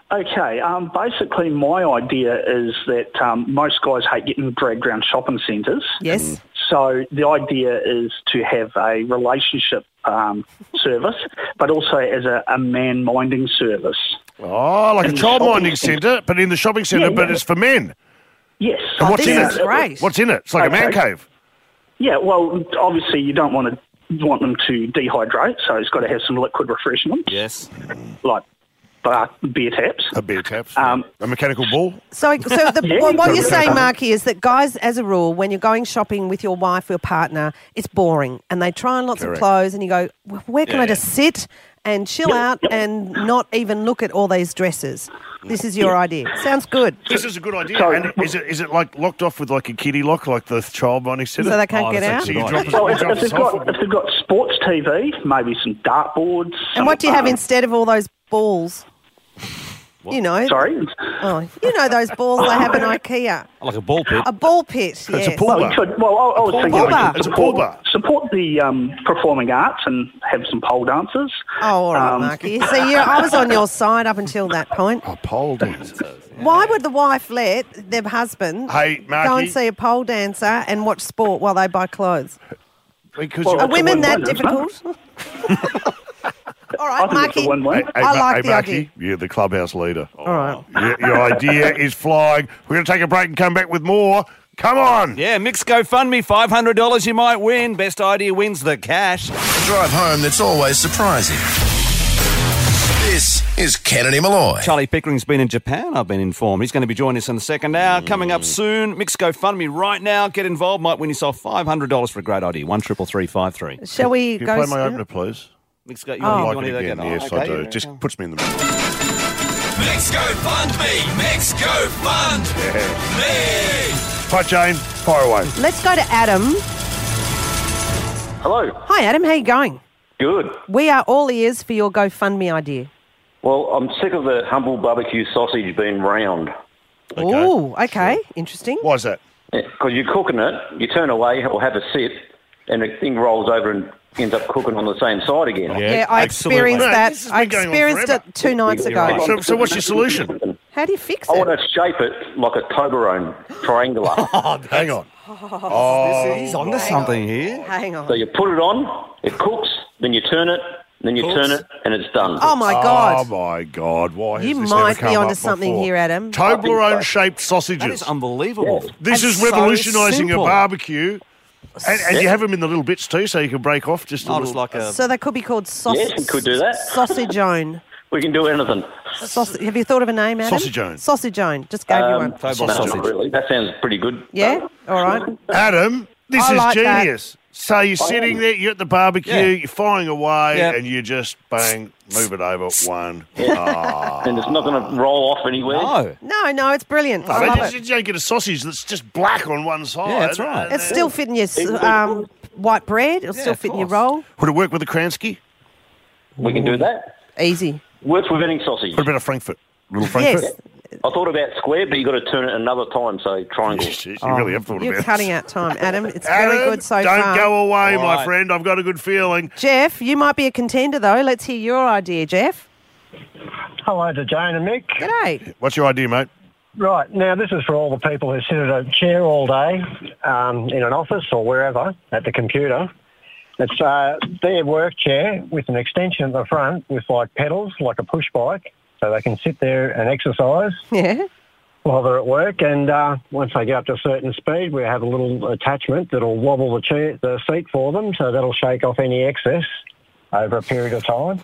Okay, um, basically my idea is that um, most guys hate getting dragged around shopping centres. Yes. So the idea is to have a relationship um, service, but also as a, a man-minding service. Oh, like In a the child shopping minding centre, but in the shopping centre, Yeah, but yeah. it's for men. Yes. And what's This in is it? great. What's in it? It's like a man Okay. cave. Yeah, well, obviously you don't want to want them to dehydrate, so it's got to have some liquid refreshment. Yes. Like uh, beer taps. A beer taps. Um, a mechanical ball. So, so the, Yeah, what, what you've you're got saying, to- Marky, is that guys, as a rule, when you're going shopping with your wife or partner, it's boring, and they try on lots Correct. of clothes, and you go, "Well, where can Yeah, I just sit and chill out and not even look at all these dresses?" This is your idea. Sounds good. This is a good idea. And is it is it like locked off with like a kiddie lock, like the child minding centre? So they can't Oh, get that's out? So you drop us, Well, you if, drop if, they've us off. got, if they've got sports T V, maybe some dartboards. And what do you have um, instead of all those balls? You know. Sorry? Oh, you know those balls they have in IKEA. Like a ball pit. A ball pit, yes. Well, you could- well, I, I was A thinking pool like bar. you support, support the um, performing arts and have some pole dancers. Oh, all right, Um, Marky. See, yeah, I was on your side up until that point. Oh, pole dancers. Why would the wife let their husband Hey, go Marky. and see a pole dancer and watch sport while they buy clothes? Because Well, Are it's a women that win-win, isn't difficult? All I right, think it's a Marky. win-win. Hey, I Ma- like hey, the Marky, idea. you're the clubhouse leader. All right. Your, your idea is flying. We're going to take a break and come back with more. Come on. Yeah, Mix GoFundMe, five hundred dollars you might win. Best idea wins the cash. A drive home that's always surprising. This is Kennedy Malloy. Charlie Pickering's been in Japan, I've been informed. He's going to be joining us in the second hour. Coming up soon, Mix GoFundMe right now. Get involved. Might win yourself five hundred dollars for a great idea. one triple three five three. Shall we Can you go? play my s- opener, please? Mix Go, you Oh. want, I you like want it to again. get oh, Yes, okay, I do. yeah, Just okay. puts me in the mood. Mix GoFundMe. Mix GoFundMe. Hi, Jane. Fire away. Let's go to Adam. Hello. Hi, Adam. How you going? Good. We are all ears for your GoFundMe idea. Well, I'm sick of the humble barbecue sausage being round. Oh, okay. Interesting. Why is that? Because you're cooking it, you turn away or have a sip, and the thing rolls over and ends up cooking on the same side again. Yeah, I experienced Mate, that. this has I been going on experienced forever. it two nights ago. So, so what's your solution? How do you fix I it? want to shape it like a Toblerone, triangular. Hang on. Oh, he's onto something here. Hang on. So you put it on, it cooks, then you turn it, then you Cooks. turn it, and it's done. Oh my God! Oh, my God. Why You has this might never come be onto up something before? here, Adam. Toblerone-shaped sausages. That is unbelievable. This That's is so revolutionising a simple. barbecue. And, and you have them in the little bits too, so you can break off just a Oh, little. just like a... So they could be called sausage. Yes, we could do that. Sausage own. We can do anything. Sausage. Have you thought of a name, Adam? Sausage own. Sausage own. Just gave you Um, one. no, not really. That sounds pretty good. Yeah. All right. Adam, this I is like that. genius. So you're sitting there, you're at the barbecue, Yeah. you're firing away, Yeah. and you just bang, move it over one. Yeah. Ah. And it's not going to roll off anywhere. No. No, no, it's brilliant. I I mean, love you, it. you don't get a sausage that's just black on one side. Yeah, that's right. and It's then- still fitting your s- um, white bread. It'll Yeah, still of fit in your course. roll. Would it work with a Kransky? We can do that. Easy. Works with any sausage. Put a bit of Frankfurt. Little Frankfurt. Yes. I thought about square, but you got to turn it another time, so triangle. You really have thought You're about it. cutting out time, Adam. It's Adam, very good so don't far. go away, All my right. friend. I've got a good feeling. Jeff, you might be a contender though. Let's hear your idea, Jeff. Hello to Jane and Mick. G'day. What's your idea, mate? Right, now this is for all the people who sit at a chair all day um, in an office or wherever at the computer. It's uh, their work chair with an extension at the front with like pedals, like a push bike, so they can sit there and exercise Yeah. while they're at work. And uh, once they get up to a certain speed, we have a little attachment that'll wobble the chair, the seat for them, so that'll shake off any excess over a period of time.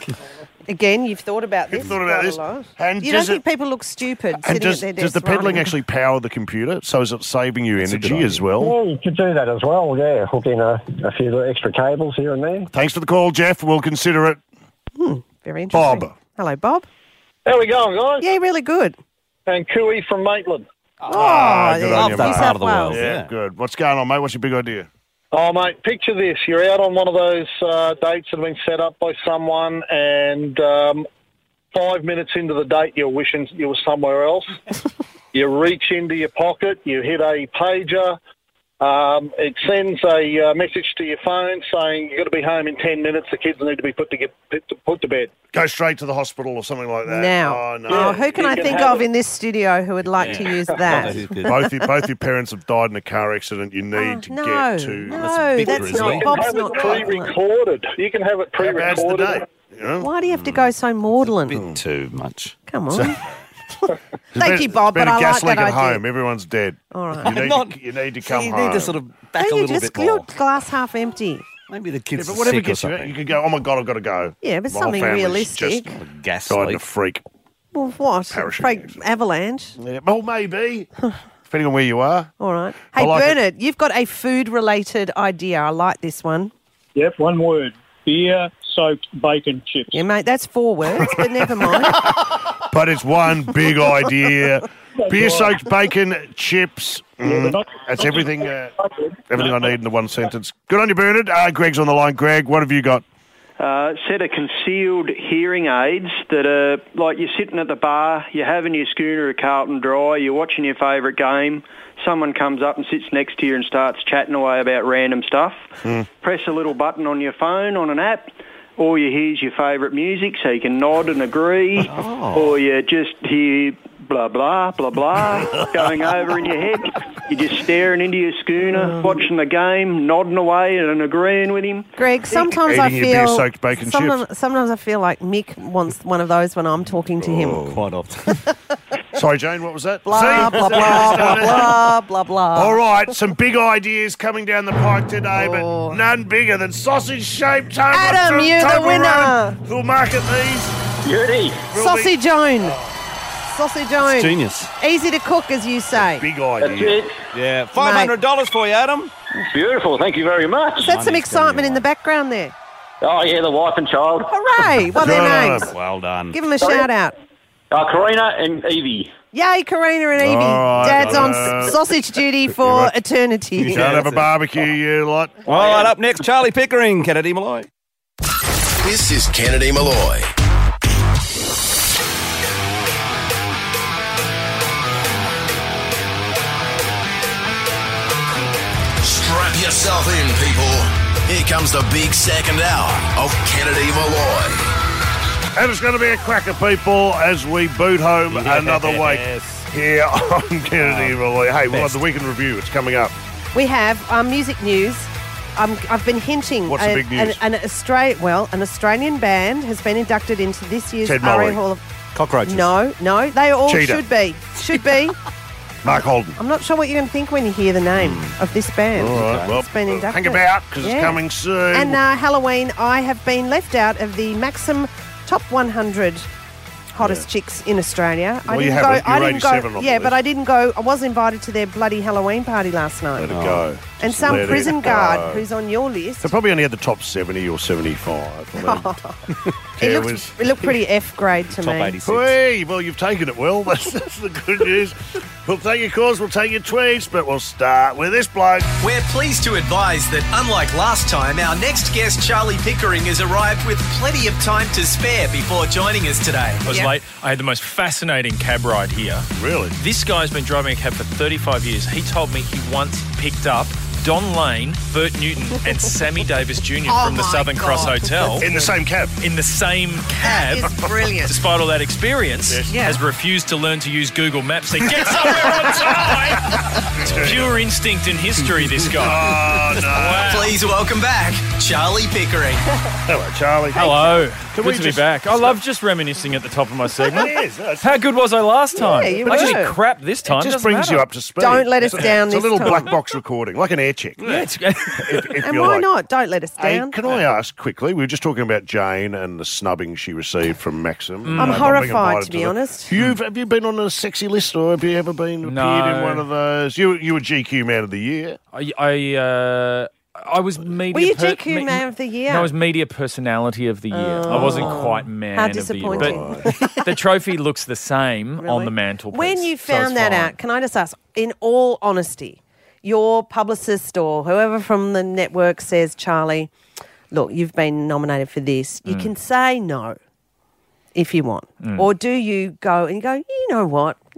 Again, you've thought about this. You've thought about quite a this. lot. And you don't does it- think people look stupid And sitting does, at their does the desk pedaling writing? actually power the computer? So is it saving you a good energy idea. as well? Yeah, you could do that as well, yeah. Hook in a, a few little extra cables here and there. Thanks for the call, Jeff. We'll consider it. Very interesting. Bob. Hello, Bob. How we going, guys? Yeah, really good. And Cooey from Maitland. Oh, Ah, good yeah, on you, New mate. South Wales. Yeah, yeah. good. What's going on, mate? What's your big idea? Oh, mate, picture this. You're out on one of those uh, dates that have been set up by someone, and um, five minutes into the date, you're wishing you were somewhere else. You reach into your pocket, you hit a pager, Um, it sends a uh, message to your phone saying you've got to be home in ten minutes. The kids need to be put to get put to bed. Go straight to the hospital or something like that. Now, oh, no. oh, who can You I can think have of it. in this studio who would like to use that? both, your, both your parents have died in a car accident. You need Oh, to no, get to. no, that's not. You can Bob's have not it pre-recorded. You can have it How bad's the pre-recorded. date? You know? Why do you have to go so maudlin? Bit too much. Come on. So- Thank you, Bob, There's been but a I gas like leak that at idea. home. Everyone's dead. All right. You need, Not- to, you need to So come you home. need to sort of back Hey, a you little just bit your more. glass half empty. Maybe the Yeah, kids but are whatever sick or gets you, something. you could go, oh my God, I've got to go. Yeah, but My whole something family's realistic. Just Gas died in leak. a freak. Well, what? Parachuting Freak avalanche. Yeah, well, maybe. Depending on where you are. All right. I Hey, like it. Bernard, you've got a food-related idea. I like this one. Yep, one word. Beer-soaked bacon chips. Yeah, mate, that's four words, but never mind. But it's one big idea. Beer-soaked bacon, chips. Mm, that's everything uh, everything I need in the one sentence. Good on you, Bernard. Uh, Greg's on the line. Greg, what have you got? Uh, set of concealed hearing aids that are like you're sitting at the bar, you're having your schooner at Carlton Dry, you're watching your favourite game, someone comes up and sits next to you and starts chatting away about random stuff. Mm. Press a little button on your phone on an app, or you hear your favourite music so you can nod and agree, Oh. or you just hear blah, blah, blah, blah going over in your head. You're just staring into your schooner, watching the game, nodding away and agreeing with him. Greg, sometimes I Eating your feel beer-soaked bacon sometimes, chips. sometimes I feel like Mick wants one of those when I'm talking to him. Quite often. Sorry, Jane, what was that? Blah, See? blah, blah, blah, blah, blah, blah. All right, some big ideas coming down the pike today, but none bigger than sausage-shaped Toblerone. Adam, you're the winner. Who'll market these? Beauty. Sausage own. Sausage own. It's genius. Easy to cook, as you say. Big That's idea. it. Yeah, five hundred dollars for you, Adam. Beautiful. Thank you very much. Is that some excitement in the background there? Oh, yeah, the wife and child. Hooray! What are their names? Well done. Give them a Sorry? shout out. Uh, Karina and Evie. Yay, Karina and Evie. All right, Dad's on uh, s- sausage duty for eternity. You can't have a barbecue, you lot. All right, up next, Charlie Pickering, Kennedy Malloy. This is Kennedy Malloy. Strap yourself in, people. Here comes the big second hour of Kennedy Malloy. And it's going to be a cracker, people, as we boot home another week here on Kennedy Malloy. Hey, we'll have the weekend review. It's coming up. We have um, music news. Um, I've been hinting. What's the a- big news? An, an, Austra- well, an Australian band has been inducted into this year's Ted R A Murray. Hall of... Cockroaches. No, no, they all Cheetah. should be. Should be. Mark Holden. I'm not sure what you're going to think when you hear the name of this band. All right, well, it's been inducted. hang about, because Yeah. it's coming soon. And uh, Halloween, I have been left out of the Maxim Top one hundred hottest chicks in Australia. I Well, you didn't haven't. go. I You're didn't go. eighty-seven on the Yeah, list. but I didn't go. I was invited to their bloody Halloween party last night. Let it go. And Just some let it prison guard go. who's on your list. They probably only had the top seventy or seventy-five. I mean, It it looked, was- it looked pretty F grade to me. Hey, well, you've taken it well. That's, that's the good news. We'll take your calls, we'll take your tweets, but we'll start with this bloke. We're pleased to advise that, unlike last time, our next guest, Charlie Pickering, has arrived with plenty of time to spare before joining us today. I was late. I had the most fascinating cab ride here. Really? This guy's been driving a cab for thirty-five years. He told me he once picked up Don Lane, Bert Newton, and Sammy Davis Junior Oh from the my Southern Cross God. Hotel. In the same cab? In the same cab. That is brilliant. Despite all that experience, Yes. Yeah. has refused to learn to use Google Maps to get somewhere on time. It's pure instinct and history, this guy. Oh, no. Wow. Please welcome back Charlie Pickering. Hello, Charlie. Hello. Can Good we to just be back. I love just reminiscing at the top of my segment. It is. That's- How good was I last time? Yeah, you I actually were. crap this time. It just Doesn't brings matter. you up to speed. Don't let us It's a- down It's a this little time. black box recording, like an air check. Yeah, it's, If, if And you why like. not? Don't let us Hey, down. can I ask quickly? We were just talking about Jane and the snubbing she received from Maxim. I'm Uh, not being horrified, invited to be the- honest. You've, have you been on a sexy list, or have you ever been appeared No. in one of those? You you were G Q Man of the Year. I, I, uh, I was media. Were you per- G Q me- Man of the Year? No, I was media personality of the year. I wasn't quite man How of the year. disappointing. But the trophy looks the same Really? on the mantelpiece. When you so it's found that fine. out, can I just ask, in all honesty, your publicist or whoever from the network says, Charlie, look, you've been nominated for this, you Mm. can say no if you want. Mm. Or do you go and go, you know what,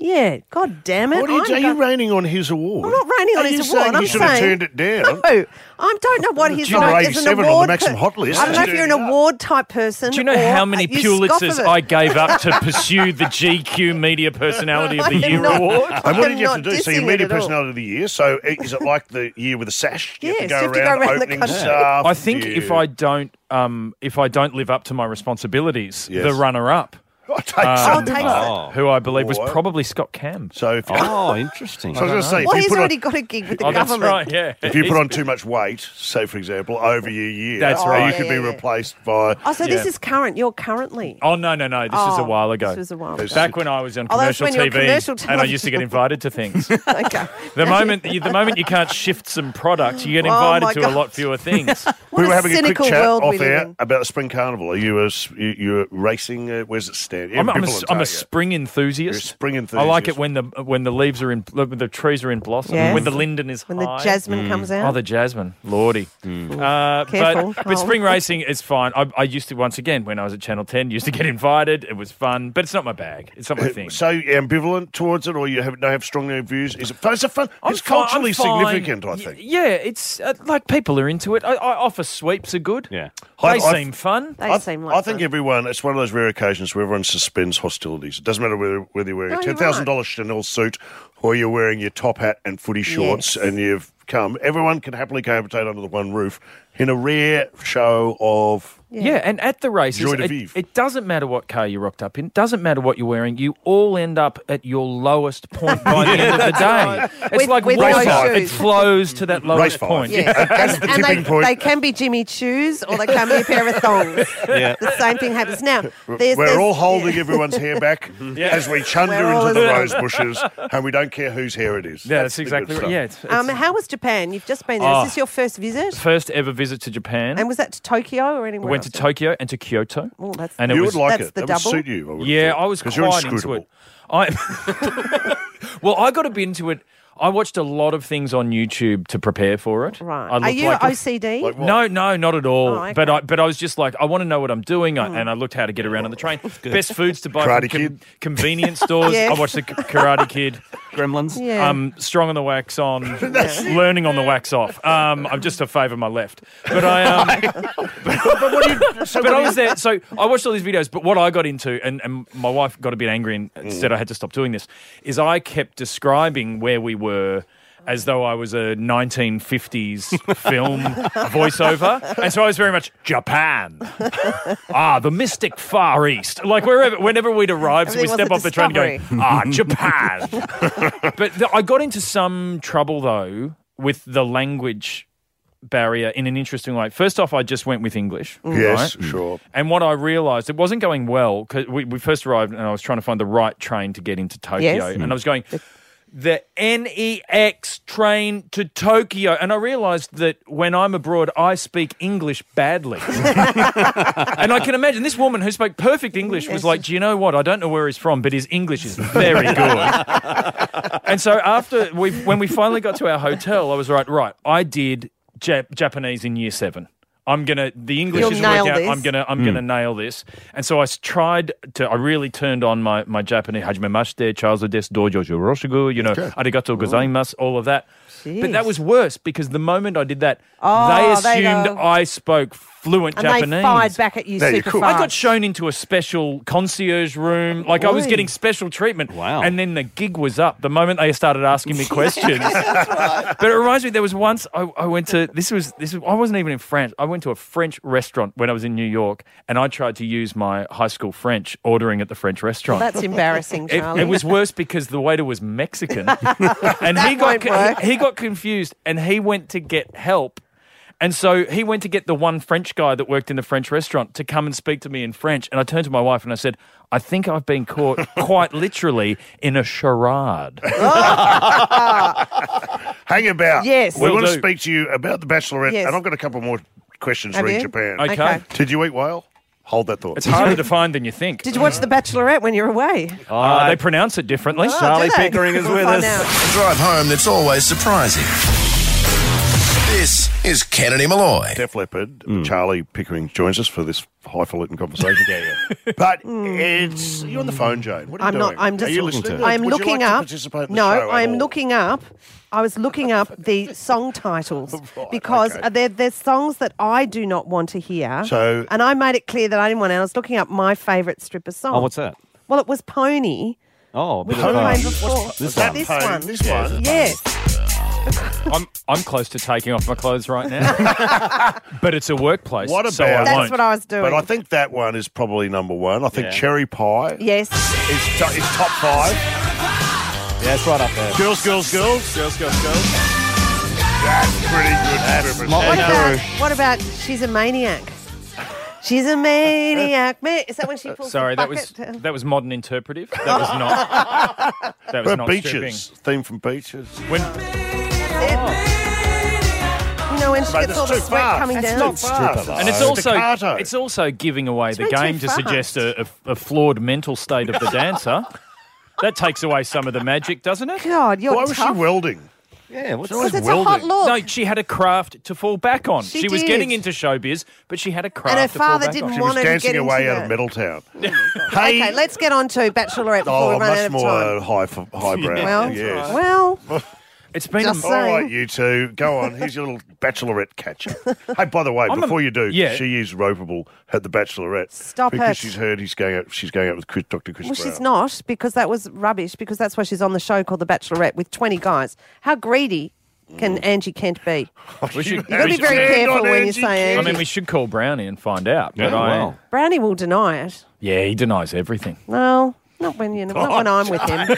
Yeah, God damn it. What are you, I'm are you go- raining on his award? I'm not raining on Are his you award. saying I'm he should have saying- turned it down? No, I don't know what his You're number like as an eighty-seven on the award. Maximum Hot List. I don't know if you're an award type person. Do you know or how many you scoff of Pulitzers it. I gave up to pursue the G Q Media Personality of the I am Year not- award? And what did you have I'm to do? not So your dissing media it at all. personality of the year. So is it like the year with the sash? You Yes, have to go you have to around, go around the opening country. stuff. I think you- if I don't, um, if I don't live up to my responsibilities, Yes. the runner-up. I'll take um, something. take Oh. who I believe was All right. probably Scott Cam. So if you, Oh, interesting. So I was going to say, Well, if you he's put already on, got a gig with the Oh, that's government. right, yeah. if you put He's- on too much weight, say for example, over your year, That's uh, right. you Yeah, could yeah, be yeah. replaced by. Oh, so this Yeah. is current. You're currently. Oh, no, no, no. This is a Oh, while ago. This was a while ago. Back when I was on Oh, that was commercial when you were T V, on commercial and I used to get television. invited to things. Okay. The moment, you, the moment you can't shift some product, you get Oh, invited my to God. a lot fewer things. What we were a having a quick cynical chat world we off live air in. about the Spring Carnival. Are you a, s- you, you're racing? Uh, where's it stand? I'm, I'm, a, Bipple and I'm a Target. spring enthusiast. You're a spring I enthusiast. like it when the when the leaves are in, when the trees are in blossom, Yes. when the linden is When high. the jasmine comes out. Oh, the jasmine, lordy. Uh, Careful, but, Carl. but spring racing is fine. I, I used to, once again, when I was at Channel ten, used to get invited. It was fun, but it's not my bag. It's not my thing. So you're ambivalent towards it, or you have, don't have strong views? Is it fun? Is it fun? I'm It's fi- I'm culturally fine. significant, I think. Y- Yeah, it's uh, like people are into it. I, I offer sweeps are good. Yeah. They I- I- seem fun. They I, seem like I think fun. everyone, it's one of those rare occasions where everyone suspends hostilities. It doesn't matter whether, whether you're wearing No, a you're ten thousand dollars Chanel suit or you're wearing your top hat and footy shorts Yes. and you've come. Everyone can happily cohabitate under the one roof in a rare show of... Yeah. and at the races, Joie de it, vivre. it doesn't matter what car you rocked up in. It doesn't matter what you're wearing. You all end up at your lowest point by the end of the day. It's With- like with water. no It shoes. flows to that lowest five. point. Yeah, That's and, the and tipping they, point. they can be Jimmy Choos or they can be a pair of thongs. Yeah. The same thing happens. Now, there's, We're there's, all holding everyone's hair back as we chunder We're all into the in- rose bushes and we don't care whose hair it is. Yeah, that's the good exactly right. stuff. Yeah, it's, it's Um, how was Japan? You've just been there. Oh. Is this your first visit? first ever visit to Japan. And was that to Tokyo or anywhere Went else? to Tokyo and to Kyoto. Oh, that's And it You was- would like that's it. the That would double. suit you. I would have Yeah, thought, I was 'cause you're quite into inscrutable. it. I well, I got a bit into it. I watched a lot of things on YouTube to prepare for it. Right. I Are looked you like a- O C D? Like what? No, no, not at all. Oh, okay. But I, but I was just like, I want to know what I'm doing, I, and I looked how to get around on the train. Best foods to buy Karate from Kid. convenience stores. Yes. I watched the Karate Kid. Gremlins. Yeah. Um, strong on the wax on, learning on the wax off. Um, I'm just a favour my left, but I um, But what do you... So but what I do was you- there. So I watched all these videos. But what I got into, and, and my wife got a bit angry and Mm. said I had to stop doing this, is I kept describing where we were as though I was a nineteen fifties film voiceover. And so I was very much Japan. Ah, the mystic Far East. Like wherever, whenever we'd arrive, so we Everything was step a off the train going, discovery. ah, Japan. But the, I got into some trouble though with the language barrier in an interesting way. First off, I just went with English. Yes, right? sure. And what I realised, it wasn't going well because we, we first arrived and I was trying to find the right train to get into Tokyo. Yes. And I was going, the N E X train to Tokyo. And I realised that when I'm abroad, I speak English badly. And I can imagine this woman who spoke perfect English was like, do you know what? I don't know where he's from, but his English is very good. And so after we, when we finally got to our hotel, I was right, right, I did Jap- Japanese in year seven. I'm gonna. The English You'll is nail working out. this. I'm gonna. I'm gonna nail this. And so I s- tried to. I really turned on my my Japanese. Hajimemashite, Charles des dojo yoroshiku. You know, arigato gozaimasu. All of that. But that was worse because the moment I did that, Oh, they they assumed go- I spoke fluent and Japanese. they fired back at you There you super could. fast. I got shown into a special concierge room. Like I was Oi. getting special treatment. Wow. And then the gig was up the moment they started asking me questions. But it reminds me, there was once I, I went to, this was, this was, I wasn't even in France. I went to a French restaurant when I was in New York and I tried to use my high school French ordering at the French restaurant. That's embarrassing, It, Charlie. it was worse because the waiter was Mexican, and he got won't work. he, he got confused, and he went to get help, and so he went to get the one French guy that worked in the French restaurant to come and speak to me in French. And I turned to my wife and I said, "I think I've been caught quite literally in a charade." Hang about. Yes. We Will want to do. speak to you about the Bachelorette, Yes. and I've got a couple more questions Have re you? Japan. Okay. Okay. Did you eat whale? Hold that thought. It's harder to find than you think. Did you watch The Bachelorette when you're away? Uh, they pronounce it differently. Oh, Charlie do they? Pickering is We'll with find us. out. A drive home that's always surprising. This is Kennedy Malloy. Def Leppard, Charlie Pickering joins us for this highfalutin conversation. yeah, yeah. But it's you're on the phone, Jane. What are you I'm doing? not. I'm just. Are you listening? I'm Would you looking like to up. participate in the no, show at I'm all? looking up. I was looking up the song titles because okay. uh, they're, they're songs that I do not want to hear. So- and I made it clear that I didn't want. And I was looking up my favourite stripper song. Oh, what's that? Well, it was Pony. Oh, a bit Which of came a- before. This That- one. This Pony, one. this one? Yes. I'm I'm close to taking off my clothes right now, but it's a workplace. What about so I That's won't. what I was doing. But I think that one is probably number one. I think Yeah. Cherry Pie Yes. is, to- is top five. Yeah, it's right up there. Girls, girls, girls. Girls, girls, girls. That's pretty good. strippers. Motley What Hey, about, Crue. what about She's a Maniac? She's a maniac. Ma- Is that when she pulls Sorry, the that was bucket? that was modern interpretive. That was not. That was But not Beaches. stripping. Theme from Beaches. When You know when she Mate, gets that's all the too sweat fast. coming That's down. not fast. and it's Oh. also Staccato. it's also giving away the been too game to fast. suggest a, a, a flawed mental state of the dancer. That takes away some of the magic, doesn't it? God, you're Why was she tough. welding? Yeah, what's Because it's a hot look. No, she had a craft to fall back on. She She, was did. getting into showbiz, but she had a craft And her to fall father back didn't on. She want was her to dancing get her way into out that. of Middletown. Okay, let's get on to Bachelorette before Oh, we run out much of more time. high, highbrow. Well, yes. well, It's been Just a, All right, saying. you two, go on. Here's your little Bachelorette catcher. Hey, by the way, I'm a- before you do, yeah. she is ropeable at the Bachelorette. Stop because it. she's heard he's going out. She's going out with Chris, Doctor Chris well, Brown. she's not because that was rubbish. Because that's why she's on the show called The Bachelorette with twenty guys. How greedy can Angie Kent be? we should, You've got to we be very should- careful when you say I Angie. mean, we should call Brownie and find out. Yeah, but I, well. Brownie will deny it. yeah, he denies everything. No, not when you know, not when I'm with him.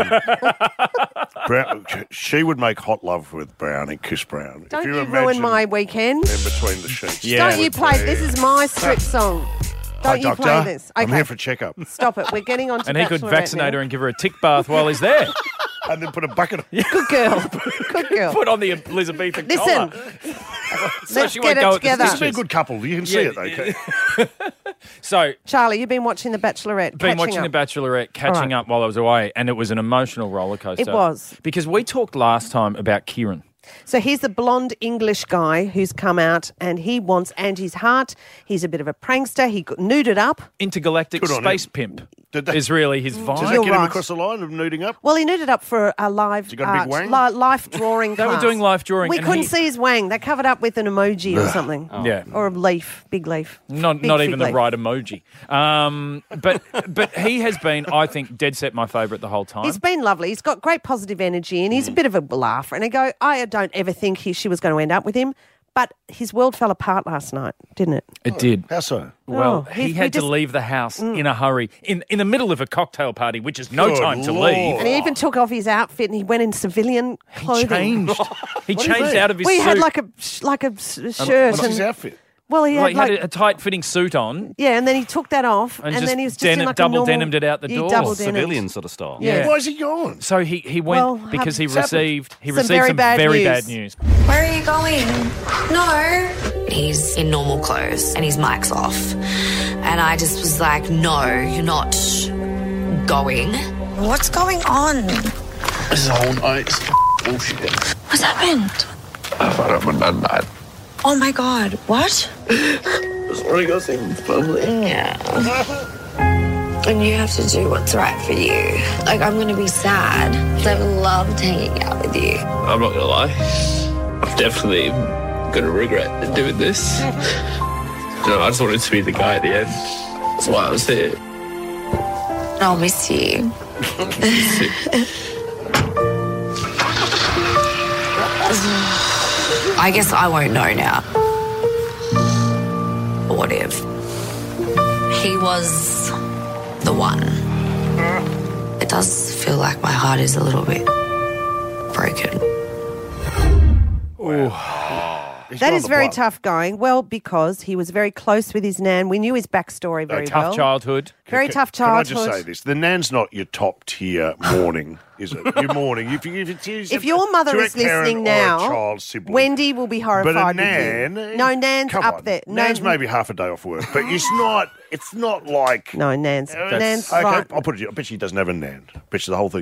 Brown, she would make hot love with Brownie, Chris Brown. Don't if you, you, ruin imagine my weekend. them between the sheets. Yeah. Don't you play? This is my strip song. Don't Hi, you doctor. play this? I'm Okay, here for a checkup. stop it. We're getting on to And he could Bachelorette vaccinate now. her and give her a tick bath while he's there. And then put a bucket of... Good girl. Good girl. Put on the Elizabethan Listen, collar. let's she get won't go it with the together. This would be a good couple. You can see Yeah. it, okay? So, Charlie, you've been watching The Bachelorette. been catching watching up. The Bachelorette, catching right. up while I was away, and it was an emotional roller coaster. It was. Because we talked last time about Kieran. So he's the blonde English guy who's come out and he wants Angie's heart. He's a bit of a prankster. He got nuded up. Intergalactic Good on space him. pimp Did that- is really his Does vibe. that You're get him right. across the line of nuding up? Well, he nuded up for a live he got a big art, wang? li- life drawing They were class. doing life drawing We and couldn't he- see his wang. They covered up with an emoji or Ugh. something. Yeah. Or a leaf, big leaf. Not Big not fig even the leaf. right emoji. Um, but but he has been, I think, dead set my favourite the whole time. He's been lovely. He's got great positive energy and he's a bit of a laugher. And I go, I don't ever think he, she was going to end up with him. But his world fell apart last night, didn't it? It did. How so? Well, Oh, he he- had we to just- leave the house in a hurry, in in the middle of a cocktail party, which is no Good time to Lord. leave. And he even took off his outfit and he went in civilian He clothing. changed. He What do you changed mean? out of his Well, he suit. had like a sh- like a s- shirt. What's and, his outfit? Well, he Well, had he had like a, a tight-fitting suit on. yeah, and then he took that off, And and, just then he was just denim- in like double a normal, denimed it out the he door. double denimed. Civilian sort of style. Yeah. Why is he gone? So he, he went Well, because he happened- received he Some received very some bad very news. bad news. Where are you going? No. He's in normal clothes and his mic's off. And I just was like, no, you're not going. What's going on? This is a whole night. Bullshit. What's happened? I found out my dad died. Oh my God, what? Just want to go see my family. Yeah. And you have to do what's right for you. Like, I'm going to be sad. I've loved hanging out with you. I'm not gonna lie. I'm definitely gonna regret doing this. You know, I just wanted to be the guy at the end. That's why I was here. I'll miss you. I guess I won't know now. What if he was the one? It does feel like my heart is a little bit broken. He's That not is the very bloke. tough going. Well, because he was very close with his nan. We knew his backstory A very tough well. childhood. Very Can- tough Can I childhood. just say this? The nan's not your top tier mourning, is it? Your mourning. If, you, if, it's, it's If your mother direct is listening parent or a now, child sibling. Wendy will be horrified But a with nan, you. No, Nan's come up on. there. Nan's no, maybe half a day off work, but it's not. It's not like no, Nan's Uh, Nan's okay, right. I'll put it. I bet she doesn't have a nan. I bet you the whole thing's bullshit.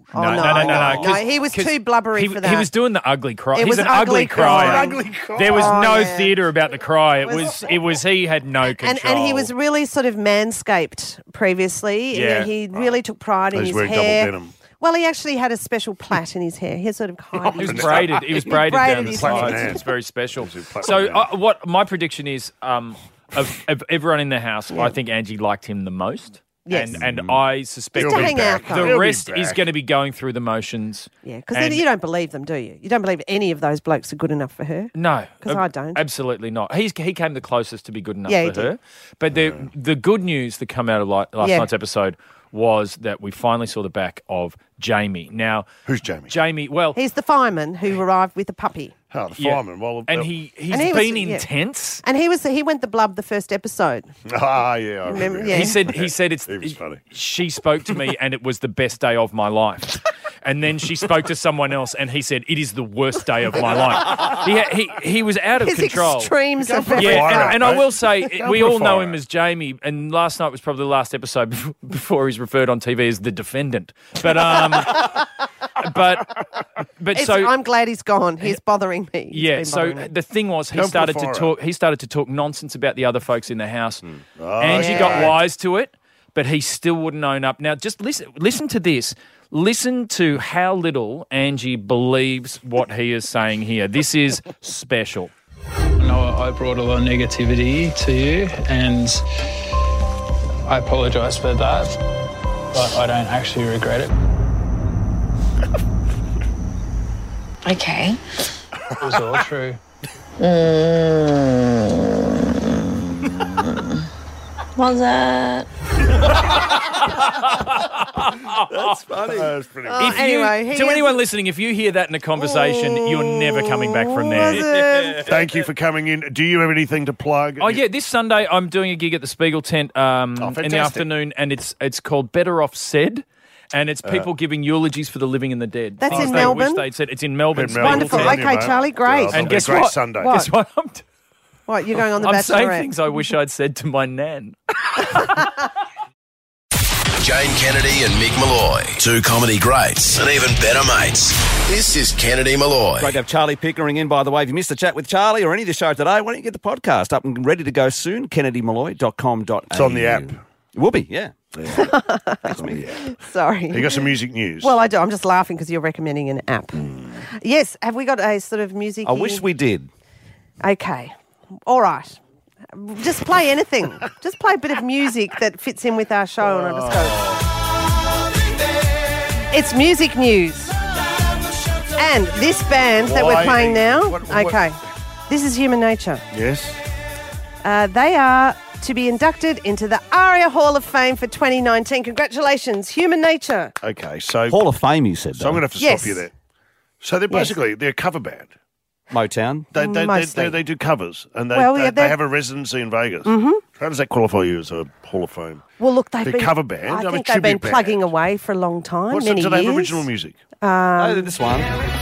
Oh, no, no, no, no, no, no, no. no, 'cause- he was 'cause too blubbery he, for He that. was doing the ugly cry. It He's was an ugly ugly crier. crying. Ugly cry. There was Oh, no yeah. theatre about the cry. It was. It was. He had no control. And, and he was really sort of manscaped previously. Yeah. He really took pride in He's his wearing hair. double denim. Well, he actually had a special plait in his hair. He had sort of hide He was his- braided. He was braided, down the his sides. hair. It was very special. platinum So, man. uh, what my prediction is, um, of, of everyone in the house, I think Angie liked him the most. Yes. And, and I suspect Just to hang out, the though. He'll be rest is back. going to be going through the motions. Yeah, because And- you don't believe them, do you? You don't believe any of those blokes are good enough for her? No, 'Cause ab- I don't. Absolutely not. He's he came the closest to be good enough Yeah, he for her. did. But the the good news that came out of li- last Yeah. night's episode was that we finally saw the back of Jamie. Now, who's Jamie? Jamie. Well, He's the fireman who arrived with a puppy. Oh, the Yeah. fireman. Well, and uh, he he's And he was- been yeah. intense. And he was he went the blub the first episode. Ah, yeah, I Remember- remember. yeah. He said he said it's He was funny. she spoke to me and it was the best day of my life. And then she spoke to someone else and he said it is the worst day of my life. He he, he was out of His control. extremes of for a Yeah, fire and, up, and I mate. will say Go we for a all know fire him up. as Jamie, and last night was probably the last episode bef- before he's referred on T V as the defendant. But um, but but It's- so I'm glad he's gone. He's bothering me. He's yeah, been so bothering me. the thing was he Go for a started to fire up. talk. He started to talk nonsense about the other folks in the house. Oh, Angie yeah. got wise to it, but he still wouldn't own up. Now, just listen. Listen to this. Listen to how little Angie believes what he is saying here. This is special. I know I brought a lot of negativity to you, and I apologise for that, but I don't actually regret it. Okay. It was all true. Was it? That's funny. That's pretty Oh, good. If you- anyway, he to is- anyone listening, if you hear that in a conversation, you're never coming back from there. Was it? Thank you for coming in. Do you have anything to plug? Oh yeah, this Sunday I'm doing a gig at the Spiegel tent um, Oh, in the fantastic. afternoon, and it's it's called Better Off Said, and it's people giving eulogies for the living and the dead. That's Things in they Melbourne? Wish they'd said it's in Melbourne. In Melbourne. Wonderful. Good on Okay, you, mate. Charlie, great. Yeah, And that'll be guess a great what? Sunday. What? Guess what? I'm, What, you're going on the I'm saying Bachelorette? things I wish I'd said to my nan. Jane Kennedy and Mick Malloy. Two comedy greats and even better mates. This is Kennedy Malloy. Great to have Charlie Pickering in, by the way. If you missed the chat with Charlie or any of the show today, why don't you get the podcast up and ready to go soon? kennedy malloy dot com dot a u. It's on the app. It will be, yeah. That's me. Sorry. You got some music news? Well, I do. I'm just laughing because you're recommending an app. Yes. Have we got a sort of music? I wish we did. Okay. All right. Just play anything. Just play a bit of music that fits in with our show, and I'll just go. It's music news. And this band that we're Why- playing now. what- what- okay. This is Human Nature. Yes. Uh, they are to be inducted into the ARIA Hall of Fame for twenty nineteen. Congratulations, Human Nature. Okay, so Hall of Fame, you said, so I'm though. going to have to Yes. stop you there. So they're Yes. basically they're a cover band. Motown. They they, they, Mostly. they, they do covers and they Well, they, yeah, they they're- have a residency in Vegas. Mhm. How does that qualify you as a Hall of Fame? Well, look, they've They're been cover band. I I'm a think they've been tribute band. plugging away for a long time, What's many the, do they have years. original music? Oh, Um, this one.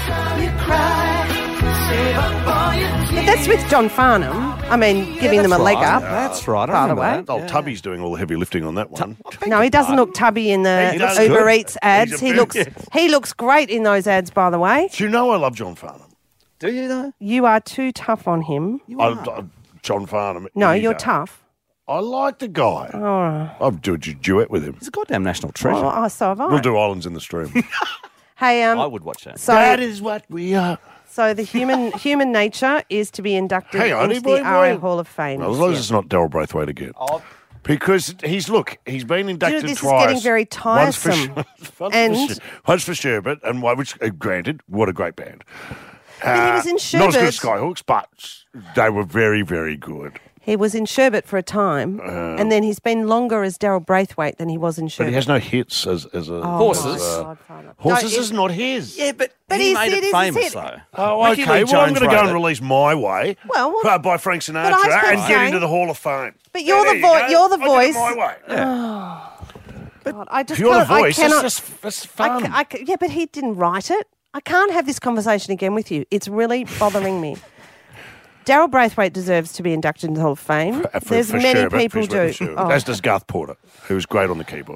but that's with John Farnham. I mean, giving them a leg right. up. That's right. I by the remember way. that. Old Yeah. Tubby's doing all the heavy lifting on that one. No, he doesn't look tubby in the He does Uber good. Eats ads. He's a He big- looks he looks great in those ads, by the way. Do you know I love John Farnham? Do you, though? You are too tough on him. I, I, John Farnham. No, any you're day. tough. I like the guy. All right. I'll do a du- duet with him. He's a goddamn national treasure. Well, oh, so have I. We'll do Islands in the Stream. Hey, um, I would watch that. so that is what we are. so the human human nature is to be inducted Hang on, into boy, the ARIA boy. Hall of Fame. Well, as this long year. as it's not Daryl Braithwaite again. Because he's, look, he's been inducted this is twice. getting very Once for, tiresome. Sh- once And- for, Sh- once for Sherbet, and one which, uh, granted, what a great band. But he was in Not as good as Sherbet. Skyhooks, but they were very, very good. He was in Sherbet for a time, and then he's been longer as Daryl Braithwaite than he was in But Sherbet. he has no hits as, as a... Oh, Horses. my uh, God, Farnham. Horses No, is it- not his. Yeah, but, But he he's- made it it is famous, his hit. though. Oh, Ricky okay. Lee Well, I'm Jones going to go wrote and it. release My Way Well, well- uh, by Frank I Sinatra was and get saying- into the Hall of Fame. But you're Yeah, the there voice. you go. You're the I did it voice. My way. God, I just If you're the can't- voice, I cannot, that's, just, that's I fun. ca- I ca- yeah, but he didn't write it. I can't have this conversation again with you. It's really bothering me. Daryl Braithwaite deserves to be inducted into the Hall of Fame. Uh, for- There's for many Sherbet, people for his do. record, Sherbet. Oh, As does Garth Porter, who was great on the keyboards.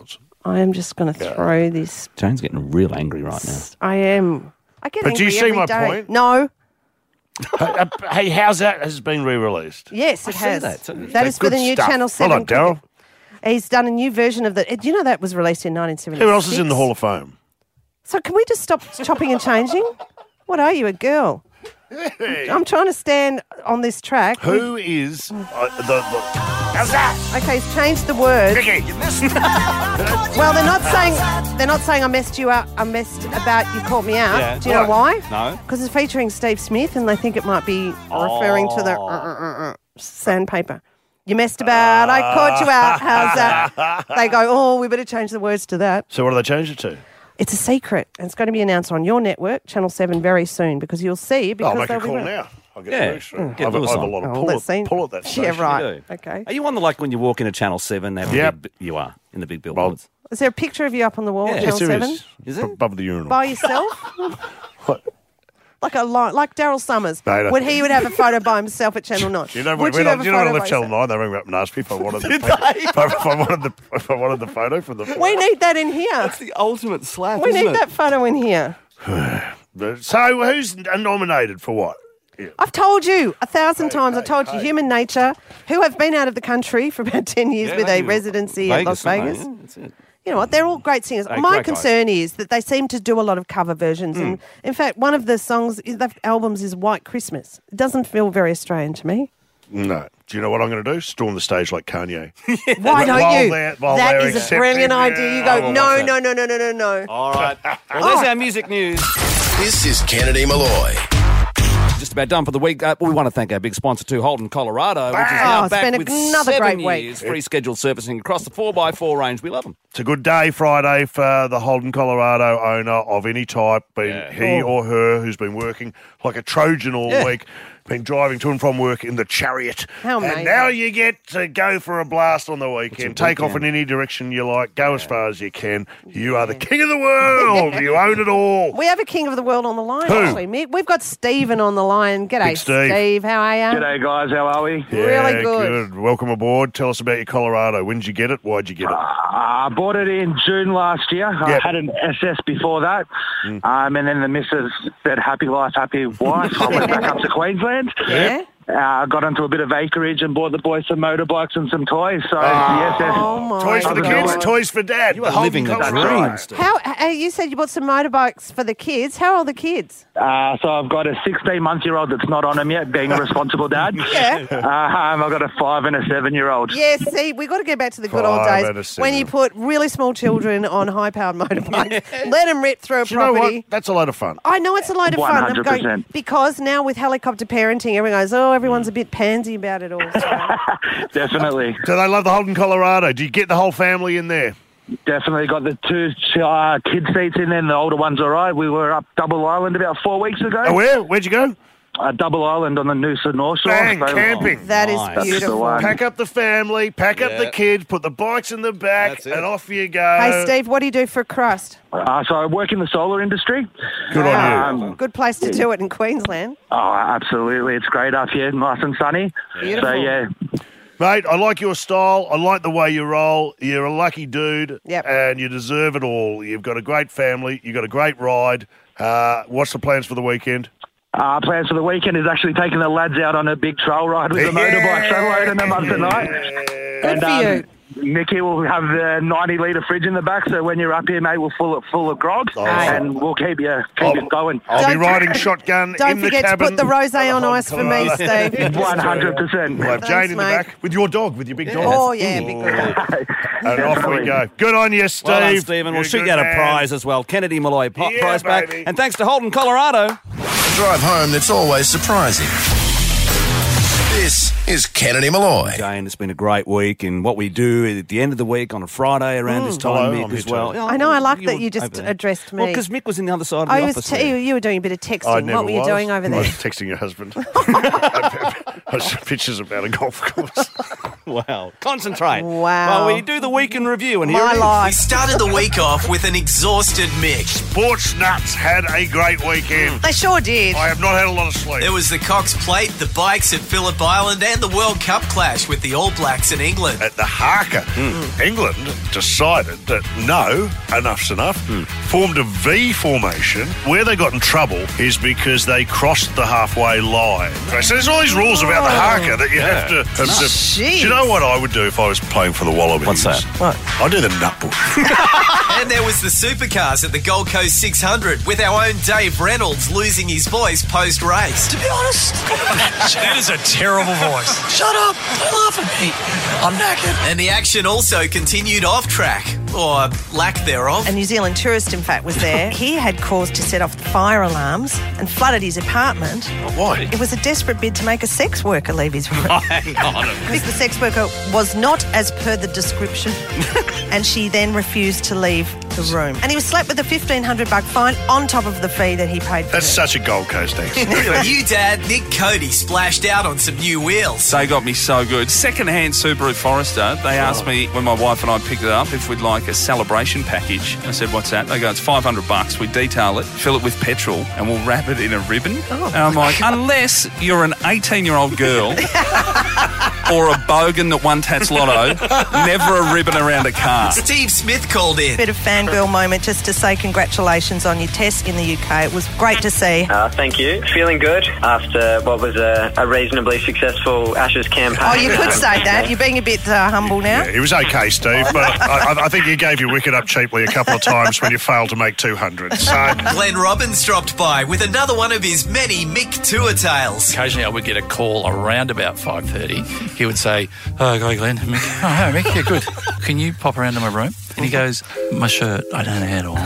I am just going to throw this. Jane's getting real angry right now. I am. I get But do angry you see every my day. point? No. hey, uh, hey, how's that? Has been re-released? Yes, it I see has. that. That That's is for the good new stuff. Channel Well seven. done, Daryl. He's done a new version of that. Do you know that was released in nineteen seventy-six? Who else is in the Hall of Fame? So can we just stop chopping and changing? What are you, a girl? I'm trying to stand on this track. Who is uh, the, the? How's that? Okay, he's changed the words. Vicky, you missed it. Well, they're not saying they're not saying I messed you up. I messed about. You caught me out. Yeah. Do you know why? No. Because it's featuring Steve Smith, and they think it might be referring to the uh, uh, uh, uh, sandpaper. You messed about. I caught you out. How's that? They go, oh, we better change the words to that. So what do they change it to? It's a secret, and it's going to be announced on your network, Channel seven, very soon, because you'll see. Because I'll make a they'll be call re- now. I'll get Yeah. Bruce through. Get I've, I've Lewis a on. lot of Oh, pull, let's see. at, pull at that station. Yeah, right. You do. Okay. Are you one that, like, when you walk into Channel seven, they have Yep. a big, you are, in the big billboards? Is there a picture of you up on the wall Yeah. at Yes, Channel there seven? is. Is it? Above the urinal. By yourself? What? Like a li- like Daryl Summers. No, no. Would he would have a photo by himself at Channel nine? Do you know would when, you I, have do a you know when I photo left by Channel yourself? nine? They rang me up and asked me if I wanted the if, I, if I wanted the if I wanted the photo from the. We need that in here. That's the ultimate slap, We isn't need it? that photo in here. So who's nominated for what? I've told you a thousand times. I told you Human Nature, who have been out of the country for about ten years Yeah, with they a do. residency at Las Vegas, Vegas. aren't they? Yeah, that's it. You know what? They're all great singers. They're My great guys. concern is that they seem to do a lot of cover versions. And in fact, one of the songs, the albums is White Christmas. It doesn't feel very Australian to me. No. Do you know what I'm going to do? Storm the stage like Kanye. Why don't While you? they're- while That they're is a accepting- brilliant idea. You Yeah, I go, will no, watch no, no, no, no, no, no. All right. Well, there's our music news. This is Kennedy Malloy. Just about done for the week. Uh, we want to thank our big sponsor too, Holden Colorado, which is Oh, now it's back been with another seven great week. years free scheduled servicing across the four by four range. We love them. It's a good day Friday for the Holden Colorado owner of any type, being Yeah. he Oh. or her who's been working like a Trojan all Yeah. week, been driving to and from work in the chariot. How and amazing. now you get to go for a blast on the weekend. It's a Take off in weekend. any direction you like. Go as far as you can. You are the king of the world. You own it all. We have a king of the world on the line, Who? actually, Mick. We've got Stephen on the line. G'day, Big Steve. How are you? G'day, guys. How are we? Yeah, Really good. Welcome aboard. Tell us about your Colorado. When did you get it? Why'd you get it? I bought it in June last year. I Yep. had an S S before that. Um, and then the missus said, happy life, happy wife. I went back up to Queensland. Yeah? Uh, got into a bit of acreage and bought the boys some motorbikes and some toys. So, Oh. yes, yes. Oh, my Toys for the God. kids, toys for dad. You are Holden living the Colorado. dream, Steve. How, uh, you said you bought some motorbikes for the kids. How old are the kids? Uh, so I've got a sixteen-month-year-old that's not on them yet, being a responsible dad. Yeah. Uh, um, I've got a five and a seven-year-old. Yes, see, we've got to get back to the good old Five and a days seven. when you put really small children on high-powered motorbikes, let them rip through a Do you know property. what? That's a load of fun. I know it's a load of fun. I'm one hundred going, percent. because now with helicopter parenting, everyone goes, oh, everyone's a bit pansy about it all. So. Definitely. So they love the Holden Colorado. Do you get the whole family in there? Definitely got the two uh, kid seats in there, and the older one's all right. We were up Double Island about four weeks ago. Oh, where? Where'd you go? Uh, Double Island on the Noosa North Shore. Bang, So- camping. That is Nice. That's the beautiful. one. Pack up the family, pack up the Yeah. kids, put the bikes in the back, That's it. and off you go. Hey, Steve, what do you do for a crust? Uh, so I work in the solar industry. Good on you. Um, Good place to do it in Queensland. oh, absolutely. It's great up here, nice and sunny. Beautiful. So, yeah. Mate, I like your style. I like the way you roll. You're a lucky dude, Yep. and you deserve it all. You've got a great family. You've got a great ride. Uh, what's the plans for the weekend? Uh, plans for the weekend is actually taking the lads out on a big trail ride with the motorbikes and loading them up tonight. Good for you. Mickey will have the ninety litre fridge in the back, so when you're up here, mate, we'll fill it full of grog, and we'll keep you keep I'll, it going. I'll be Don't- riding shotgun Don't in the forget to cabin. put the rosé on Holden ice for me, Colorado. Steve. One hundred percent. We'll have Thanks, Jane in the mate. back with your dog, with your big dog. Oh, yeah, be good. And off we go. Good on you, Steve. Well done, Stephen. We'll You're shoot good you out a man. prize as well. Kennedy Malloy po- Yeah, prize back. baby. And thanks to Holden Colorado. A drive home that's always surprising. This is Kennedy Malloy. Jane, it's been a great week, and what we do at the end of the week on a Friday around this time, Hello, Mick, I'm as here well. too. I know, I like that were you just over there. addressed me. Well, because Mick was in the other side of the I was office. t- there. you, you were doing a bit of texting. I never What were you was. doing over I there? was texting your husband. I was pictures about a golf course. Wow. Concentrate. Wow. Well, we do the week in review, and here My it is. life. We started the week off with an exhausted Mick. Sports Nuts had a great weekend. They sure did. I have not had a lot of sleep. There was the Cox Plate, the bikes at Phillip Island, and the World Cup clash with the All Blacks in England. At the Harker, Hmm. England decided that no, enough's enough, Hmm. formed a V formation. Where they got in trouble is because they crossed the halfway line. So there's all these rules about the Harker that you have to observe. Do you know what I would do if I was playing for the Wallabies? What's that? What? I'd do the nutbush. And there was the supercars at the Gold Coast six hundred with our own Dave Reynolds losing his voice post-race. To be honest, that is a terrible voice. Shut up. Don't laugh at me. I'm knackered. And the action also continued off-track, or lack thereof. A New Zealand tourist, in fact, was there. He had cause to set off the fire alarms and flooded his apartment. Why? It was a desperate bid to make a sex worker leave his room. Hang on. Because the sex worker was not as per the description, and she then refused to leave the room. And he was slapped with a fifteen hundred buck fine on top of the fee that he paid for That's it. such a Gold Coast accent. New dad Nick Cody splashed out on some new wheels. They got me so good. Second-hand Subaru Forester. They asked me when my wife and I picked it up if we'd like a celebration package. I said, "What's that?" They go, "It's five hundred bucks. We detail it, fill it with petrol, and we'll wrap it in a ribbon." Oh. And I'm like, unless you're an eighteen-year-old girl or a bogan that won Tats Lotto, never a ribbon around a car. Steve Smith called in. Bit of fangirl moment just to say congratulations on your test in the U K. It was great to see. Uh, thank you. Feeling good after what was a, a reasonably successful Ashes campaign. Oh, you could say that. You're being a bit uh, humble now. Yeah, it was okay, Steve, but I, I think you gave your wicket up cheaply a couple of times when you failed to make two hundred. So Glenn Robbins dropped by with another one of his many Mick tour tales. Occasionally I would get a call around about five thirty. He would say, "Oh, hi, Glenn." Mick, "Oh, hi, Mick. Yeah, good. Can you pop around to my room?" And he goes, "My shirt, I don't know how to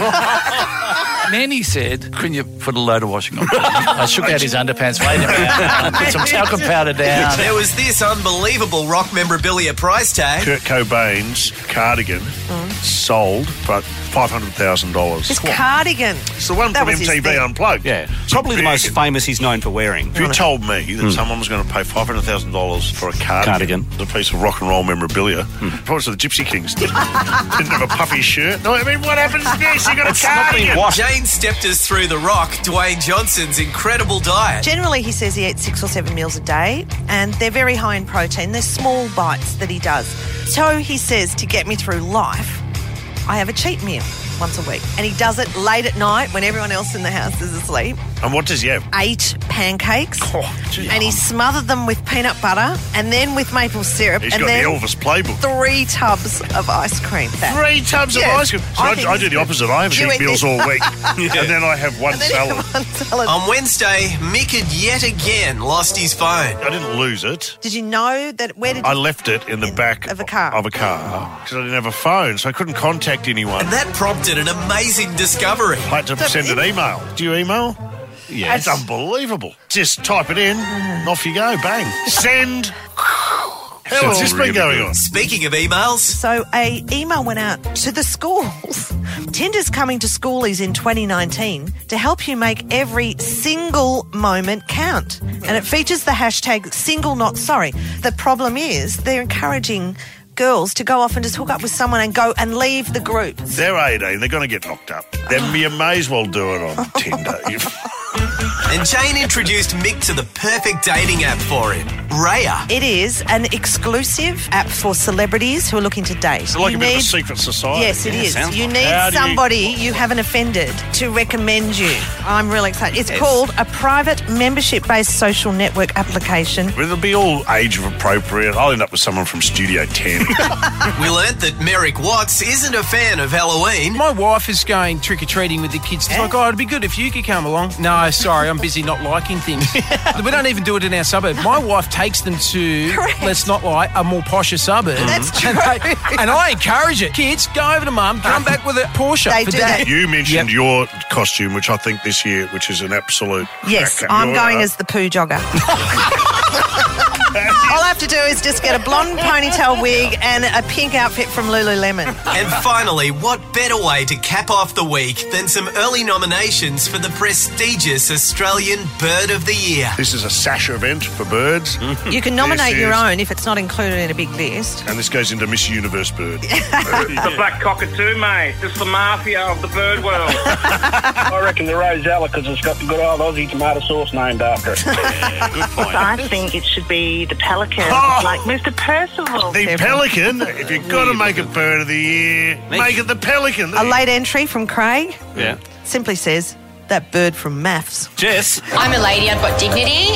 iron." And then he said, "Can you put a load of washing on?" I shook out his underpants, laid him out, put some talcum powder down. There was this unbelievable rock memorabilia price tag. Kurt Cobain's cardigan sold for five hundred thousand dollars. His cardigan. It's the one That from was his M T V thing. Unplugged. Yeah. Probably the most famous he's known for wearing. If you told me that Mm. someone was going to pay five hundred thousand dollars for a cardigan, Cardigan. a piece of rock and roll memorabilia, probably so the Gypsy Kings didn't, didn't have a puffy shirt. No, I mean, what happens next? You got a It's not being cardigan. washed. Jane stepped us through the rock, Dwayne Johnson's incredible diet. Generally, he says he eats six or seven meals a day, and they're very high in protein. They're small bites that he does. So he says, to get me through life, I have a cheat meal once a week. And he does it late at night when everyone else in the house is asleep. And what does he have? Eight pancakes. Oh, gee. And he smothered them with peanut butter and then with maple syrup. He's and got then the Elvis playbook. three tubs of ice cream. That- Three tubs Yes. of ice cream. So I I, think I he's do the good. opposite. I have You cheat eat meals this. all week, Yeah. and then I have one And then you salad. have one salad. On Wednesday, Mick had yet again lost his phone. I didn't lose it. Did you know that? Where did I you, left it in the back of a car? Of a car because I didn't have a phone, so I couldn't contact anyone. And that prompted an amazing discovery. I had to send an email. Do you email? Yeah. It's unbelievable. Just type it in, and off you go, bang. Send. How long's this been going on? Speaking of emails, So a email went out to the schools. Tinder's coming to schoolies in twenty nineteen to help you make every single moment count. And it features the hashtag single not sorry. The problem is they're encouraging girls to go off and just hook up with someone and go and leave the group. They're eighteen. They're going to get knocked up. Then you may as well do it on Tinder. and Jane introduced Mick to the perfect dating app for him, Raya. It is an exclusive app for celebrities who are looking to date. It's like You a bit of a need- secret society. Yes, it Yeah, is. sounds You like. need How do you- somebody you haven't offended to recommend you. I'm really excited. It's Yes. called a private membership-based social network application. It'll be all age appropriate. I'll end up with someone from Studio ten. We learnt that Merrick Watts isn't a fan of Halloween. My wife is going trick-or-treating with the kids. She's like, oh, it'd be good if you could come along. No, sorry, I'm busy not liking things. We don't even do it in our suburb. My wife takes them to, Correct. let's not lie, a more posher suburb. That's true. And, they- and I encourage it. Kids, go over to mum, come back with a Porsche They for do dad. that. You mentioned Yep. your costume, which I think this year, which is an absolute. Yes, cracker. I'm You're, going uh, as the poo jogger. All I have to do is just get a blonde ponytail wig and a pink outfit from Lululemon. And finally, what better way to cap off the week than some early nominations for the prestigious Australian Bird of the Year? This is a sash event for birds. You can nominate This your is- own if it's not included in a big list. And this goes into Miss Universe Bird. The black cockatoo, mate. Just the mafia of the bird world. I reckon the Rosella because it's got the good old Aussie tomato sauce named after it. Good point. I think it should be the pelican, Oh! like Mister Percival. The pelican, if you've got to make a bird of the year, make it the pelican. A late entry from Craig Yeah. simply says, that bird from maths. Jess. I'm a lady, I've got dignity.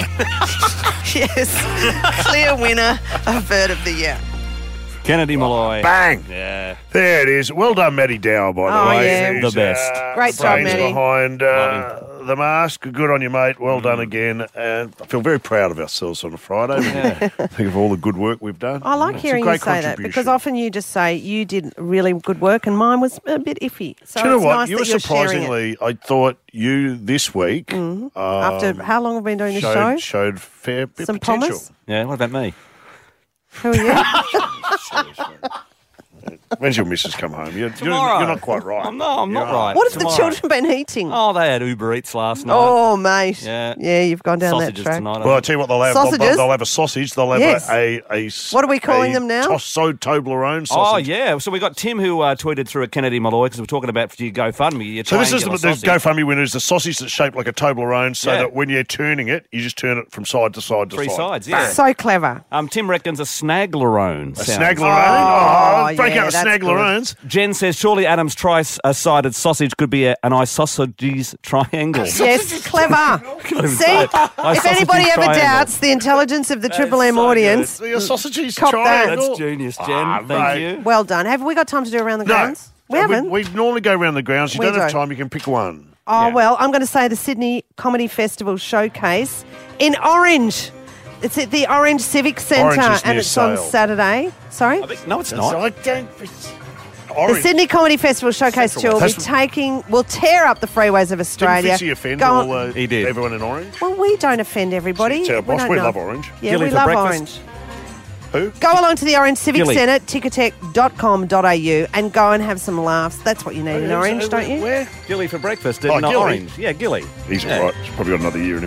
Yes. Clear winner of Bird of the Year. Kennedy Malloy. Bang! Yeah. There it is. Well done, Matty Dower, by the Oh, way. yeah. Who's, The best. Uh, Great the job, brains Matty. behind uh, the mask. Good on you, mate. Well done again. And I feel very proud of ourselves on a Friday. Think of all the good work we've done. I like It's a hearing you great say that contribution. because often you just say you did really good work and mine was a bit iffy. So Do you know it's what? nice you that were you're sharing it. surprisingly, I thought you this week, um, After how long have we been doing this showed, show? showed fair bit Some of potential. promise? Yeah, what about me? Who are you? When's your missus come home? You're, you're, Tomorrow. you're not quite right. I'm not, I'm not You're right. What have Tomorrow. the children been eating? Oh, they had Uber Eats last night. Oh, mate. Yeah. Yeah, you've gone down Sausages that track. tonight. Well, I tell you what, they'll have. They'll, Sausages? they'll have a sausage. They'll have Yes. a, a, a s- What are we calling a them now? Tosso Toblerone Oh, sausage. yeah. So we got Tim who uh, tweeted through at Kennedy Malloy because we're talking about for your GoFundMe. Your So this is the, triangular the sausage. GoFundMe winner is the sausage that's shaped like a Toblerone, so Yeah. that when you're turning it, you just turn it from side to side to Three side. sides, yeah. So clever. Um, Tim reckons a Snaglerone. A sounds- Snaglerone. Oh, Oh, break yeah, out that's Snaglerones. Jen says surely Adam's tri-sided sausage could be a, an isosceles triangle. Yes, clever. even See, say it. if Isosceles anybody ever triangle. doubts the intelligence of the Triple M so audience, The sausages cop triangle. That's genius, Jen. Ah, Thank mate. you. well done. Have we got time to do around the No. grounds? We Uh, haven't. We, we normally go around the grounds. You We don't have do. time. You can pick one. Oh, Yeah. well, I'm going to say the Sydney Comedy Festival Showcase in Orange. It's at the Orange Civic Centre Orange is and near it's on Sale. Saturday. Sorry? No, it's So not. I don't. The Orange. Sydney Comedy Festival Showcase Central tour will be West. taking, will tear up the freeways of Didn't Australia. Fitzy offend Go all, on- uh, He did. everyone in Orange? Well, we don't offend everybody. It's our boss. don't We know. love Orange. Yeah, Gilly we for love breakfast? Orange. Who? Go along to the Orange Civic Gilly. Centre, ticketek dot com dot a u, and go and have some laughs. That's what you need in Orange, don't you? Where? Gilly for breakfast. Oh, in uh, Gilly. Orange. Yeah, Gilly. He's Yeah. all right. He's probably got another year in him.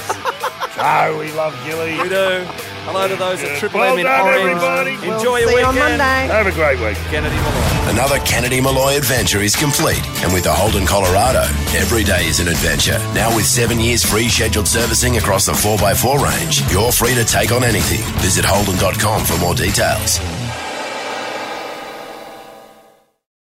Oh, we love Gilly. We do. Hello to those at Good. Triple Well M in done, Orange. everybody. Enjoy We'll your see you on weekend. Monday. Have a great week. Kennedy Malloy. Another Kennedy Malloy adventure is complete, and with the Holden Colorado, every day is an adventure. Now with seven years free scheduled servicing across the four by four range, you're free to take on anything. Visit holden dot com for more details.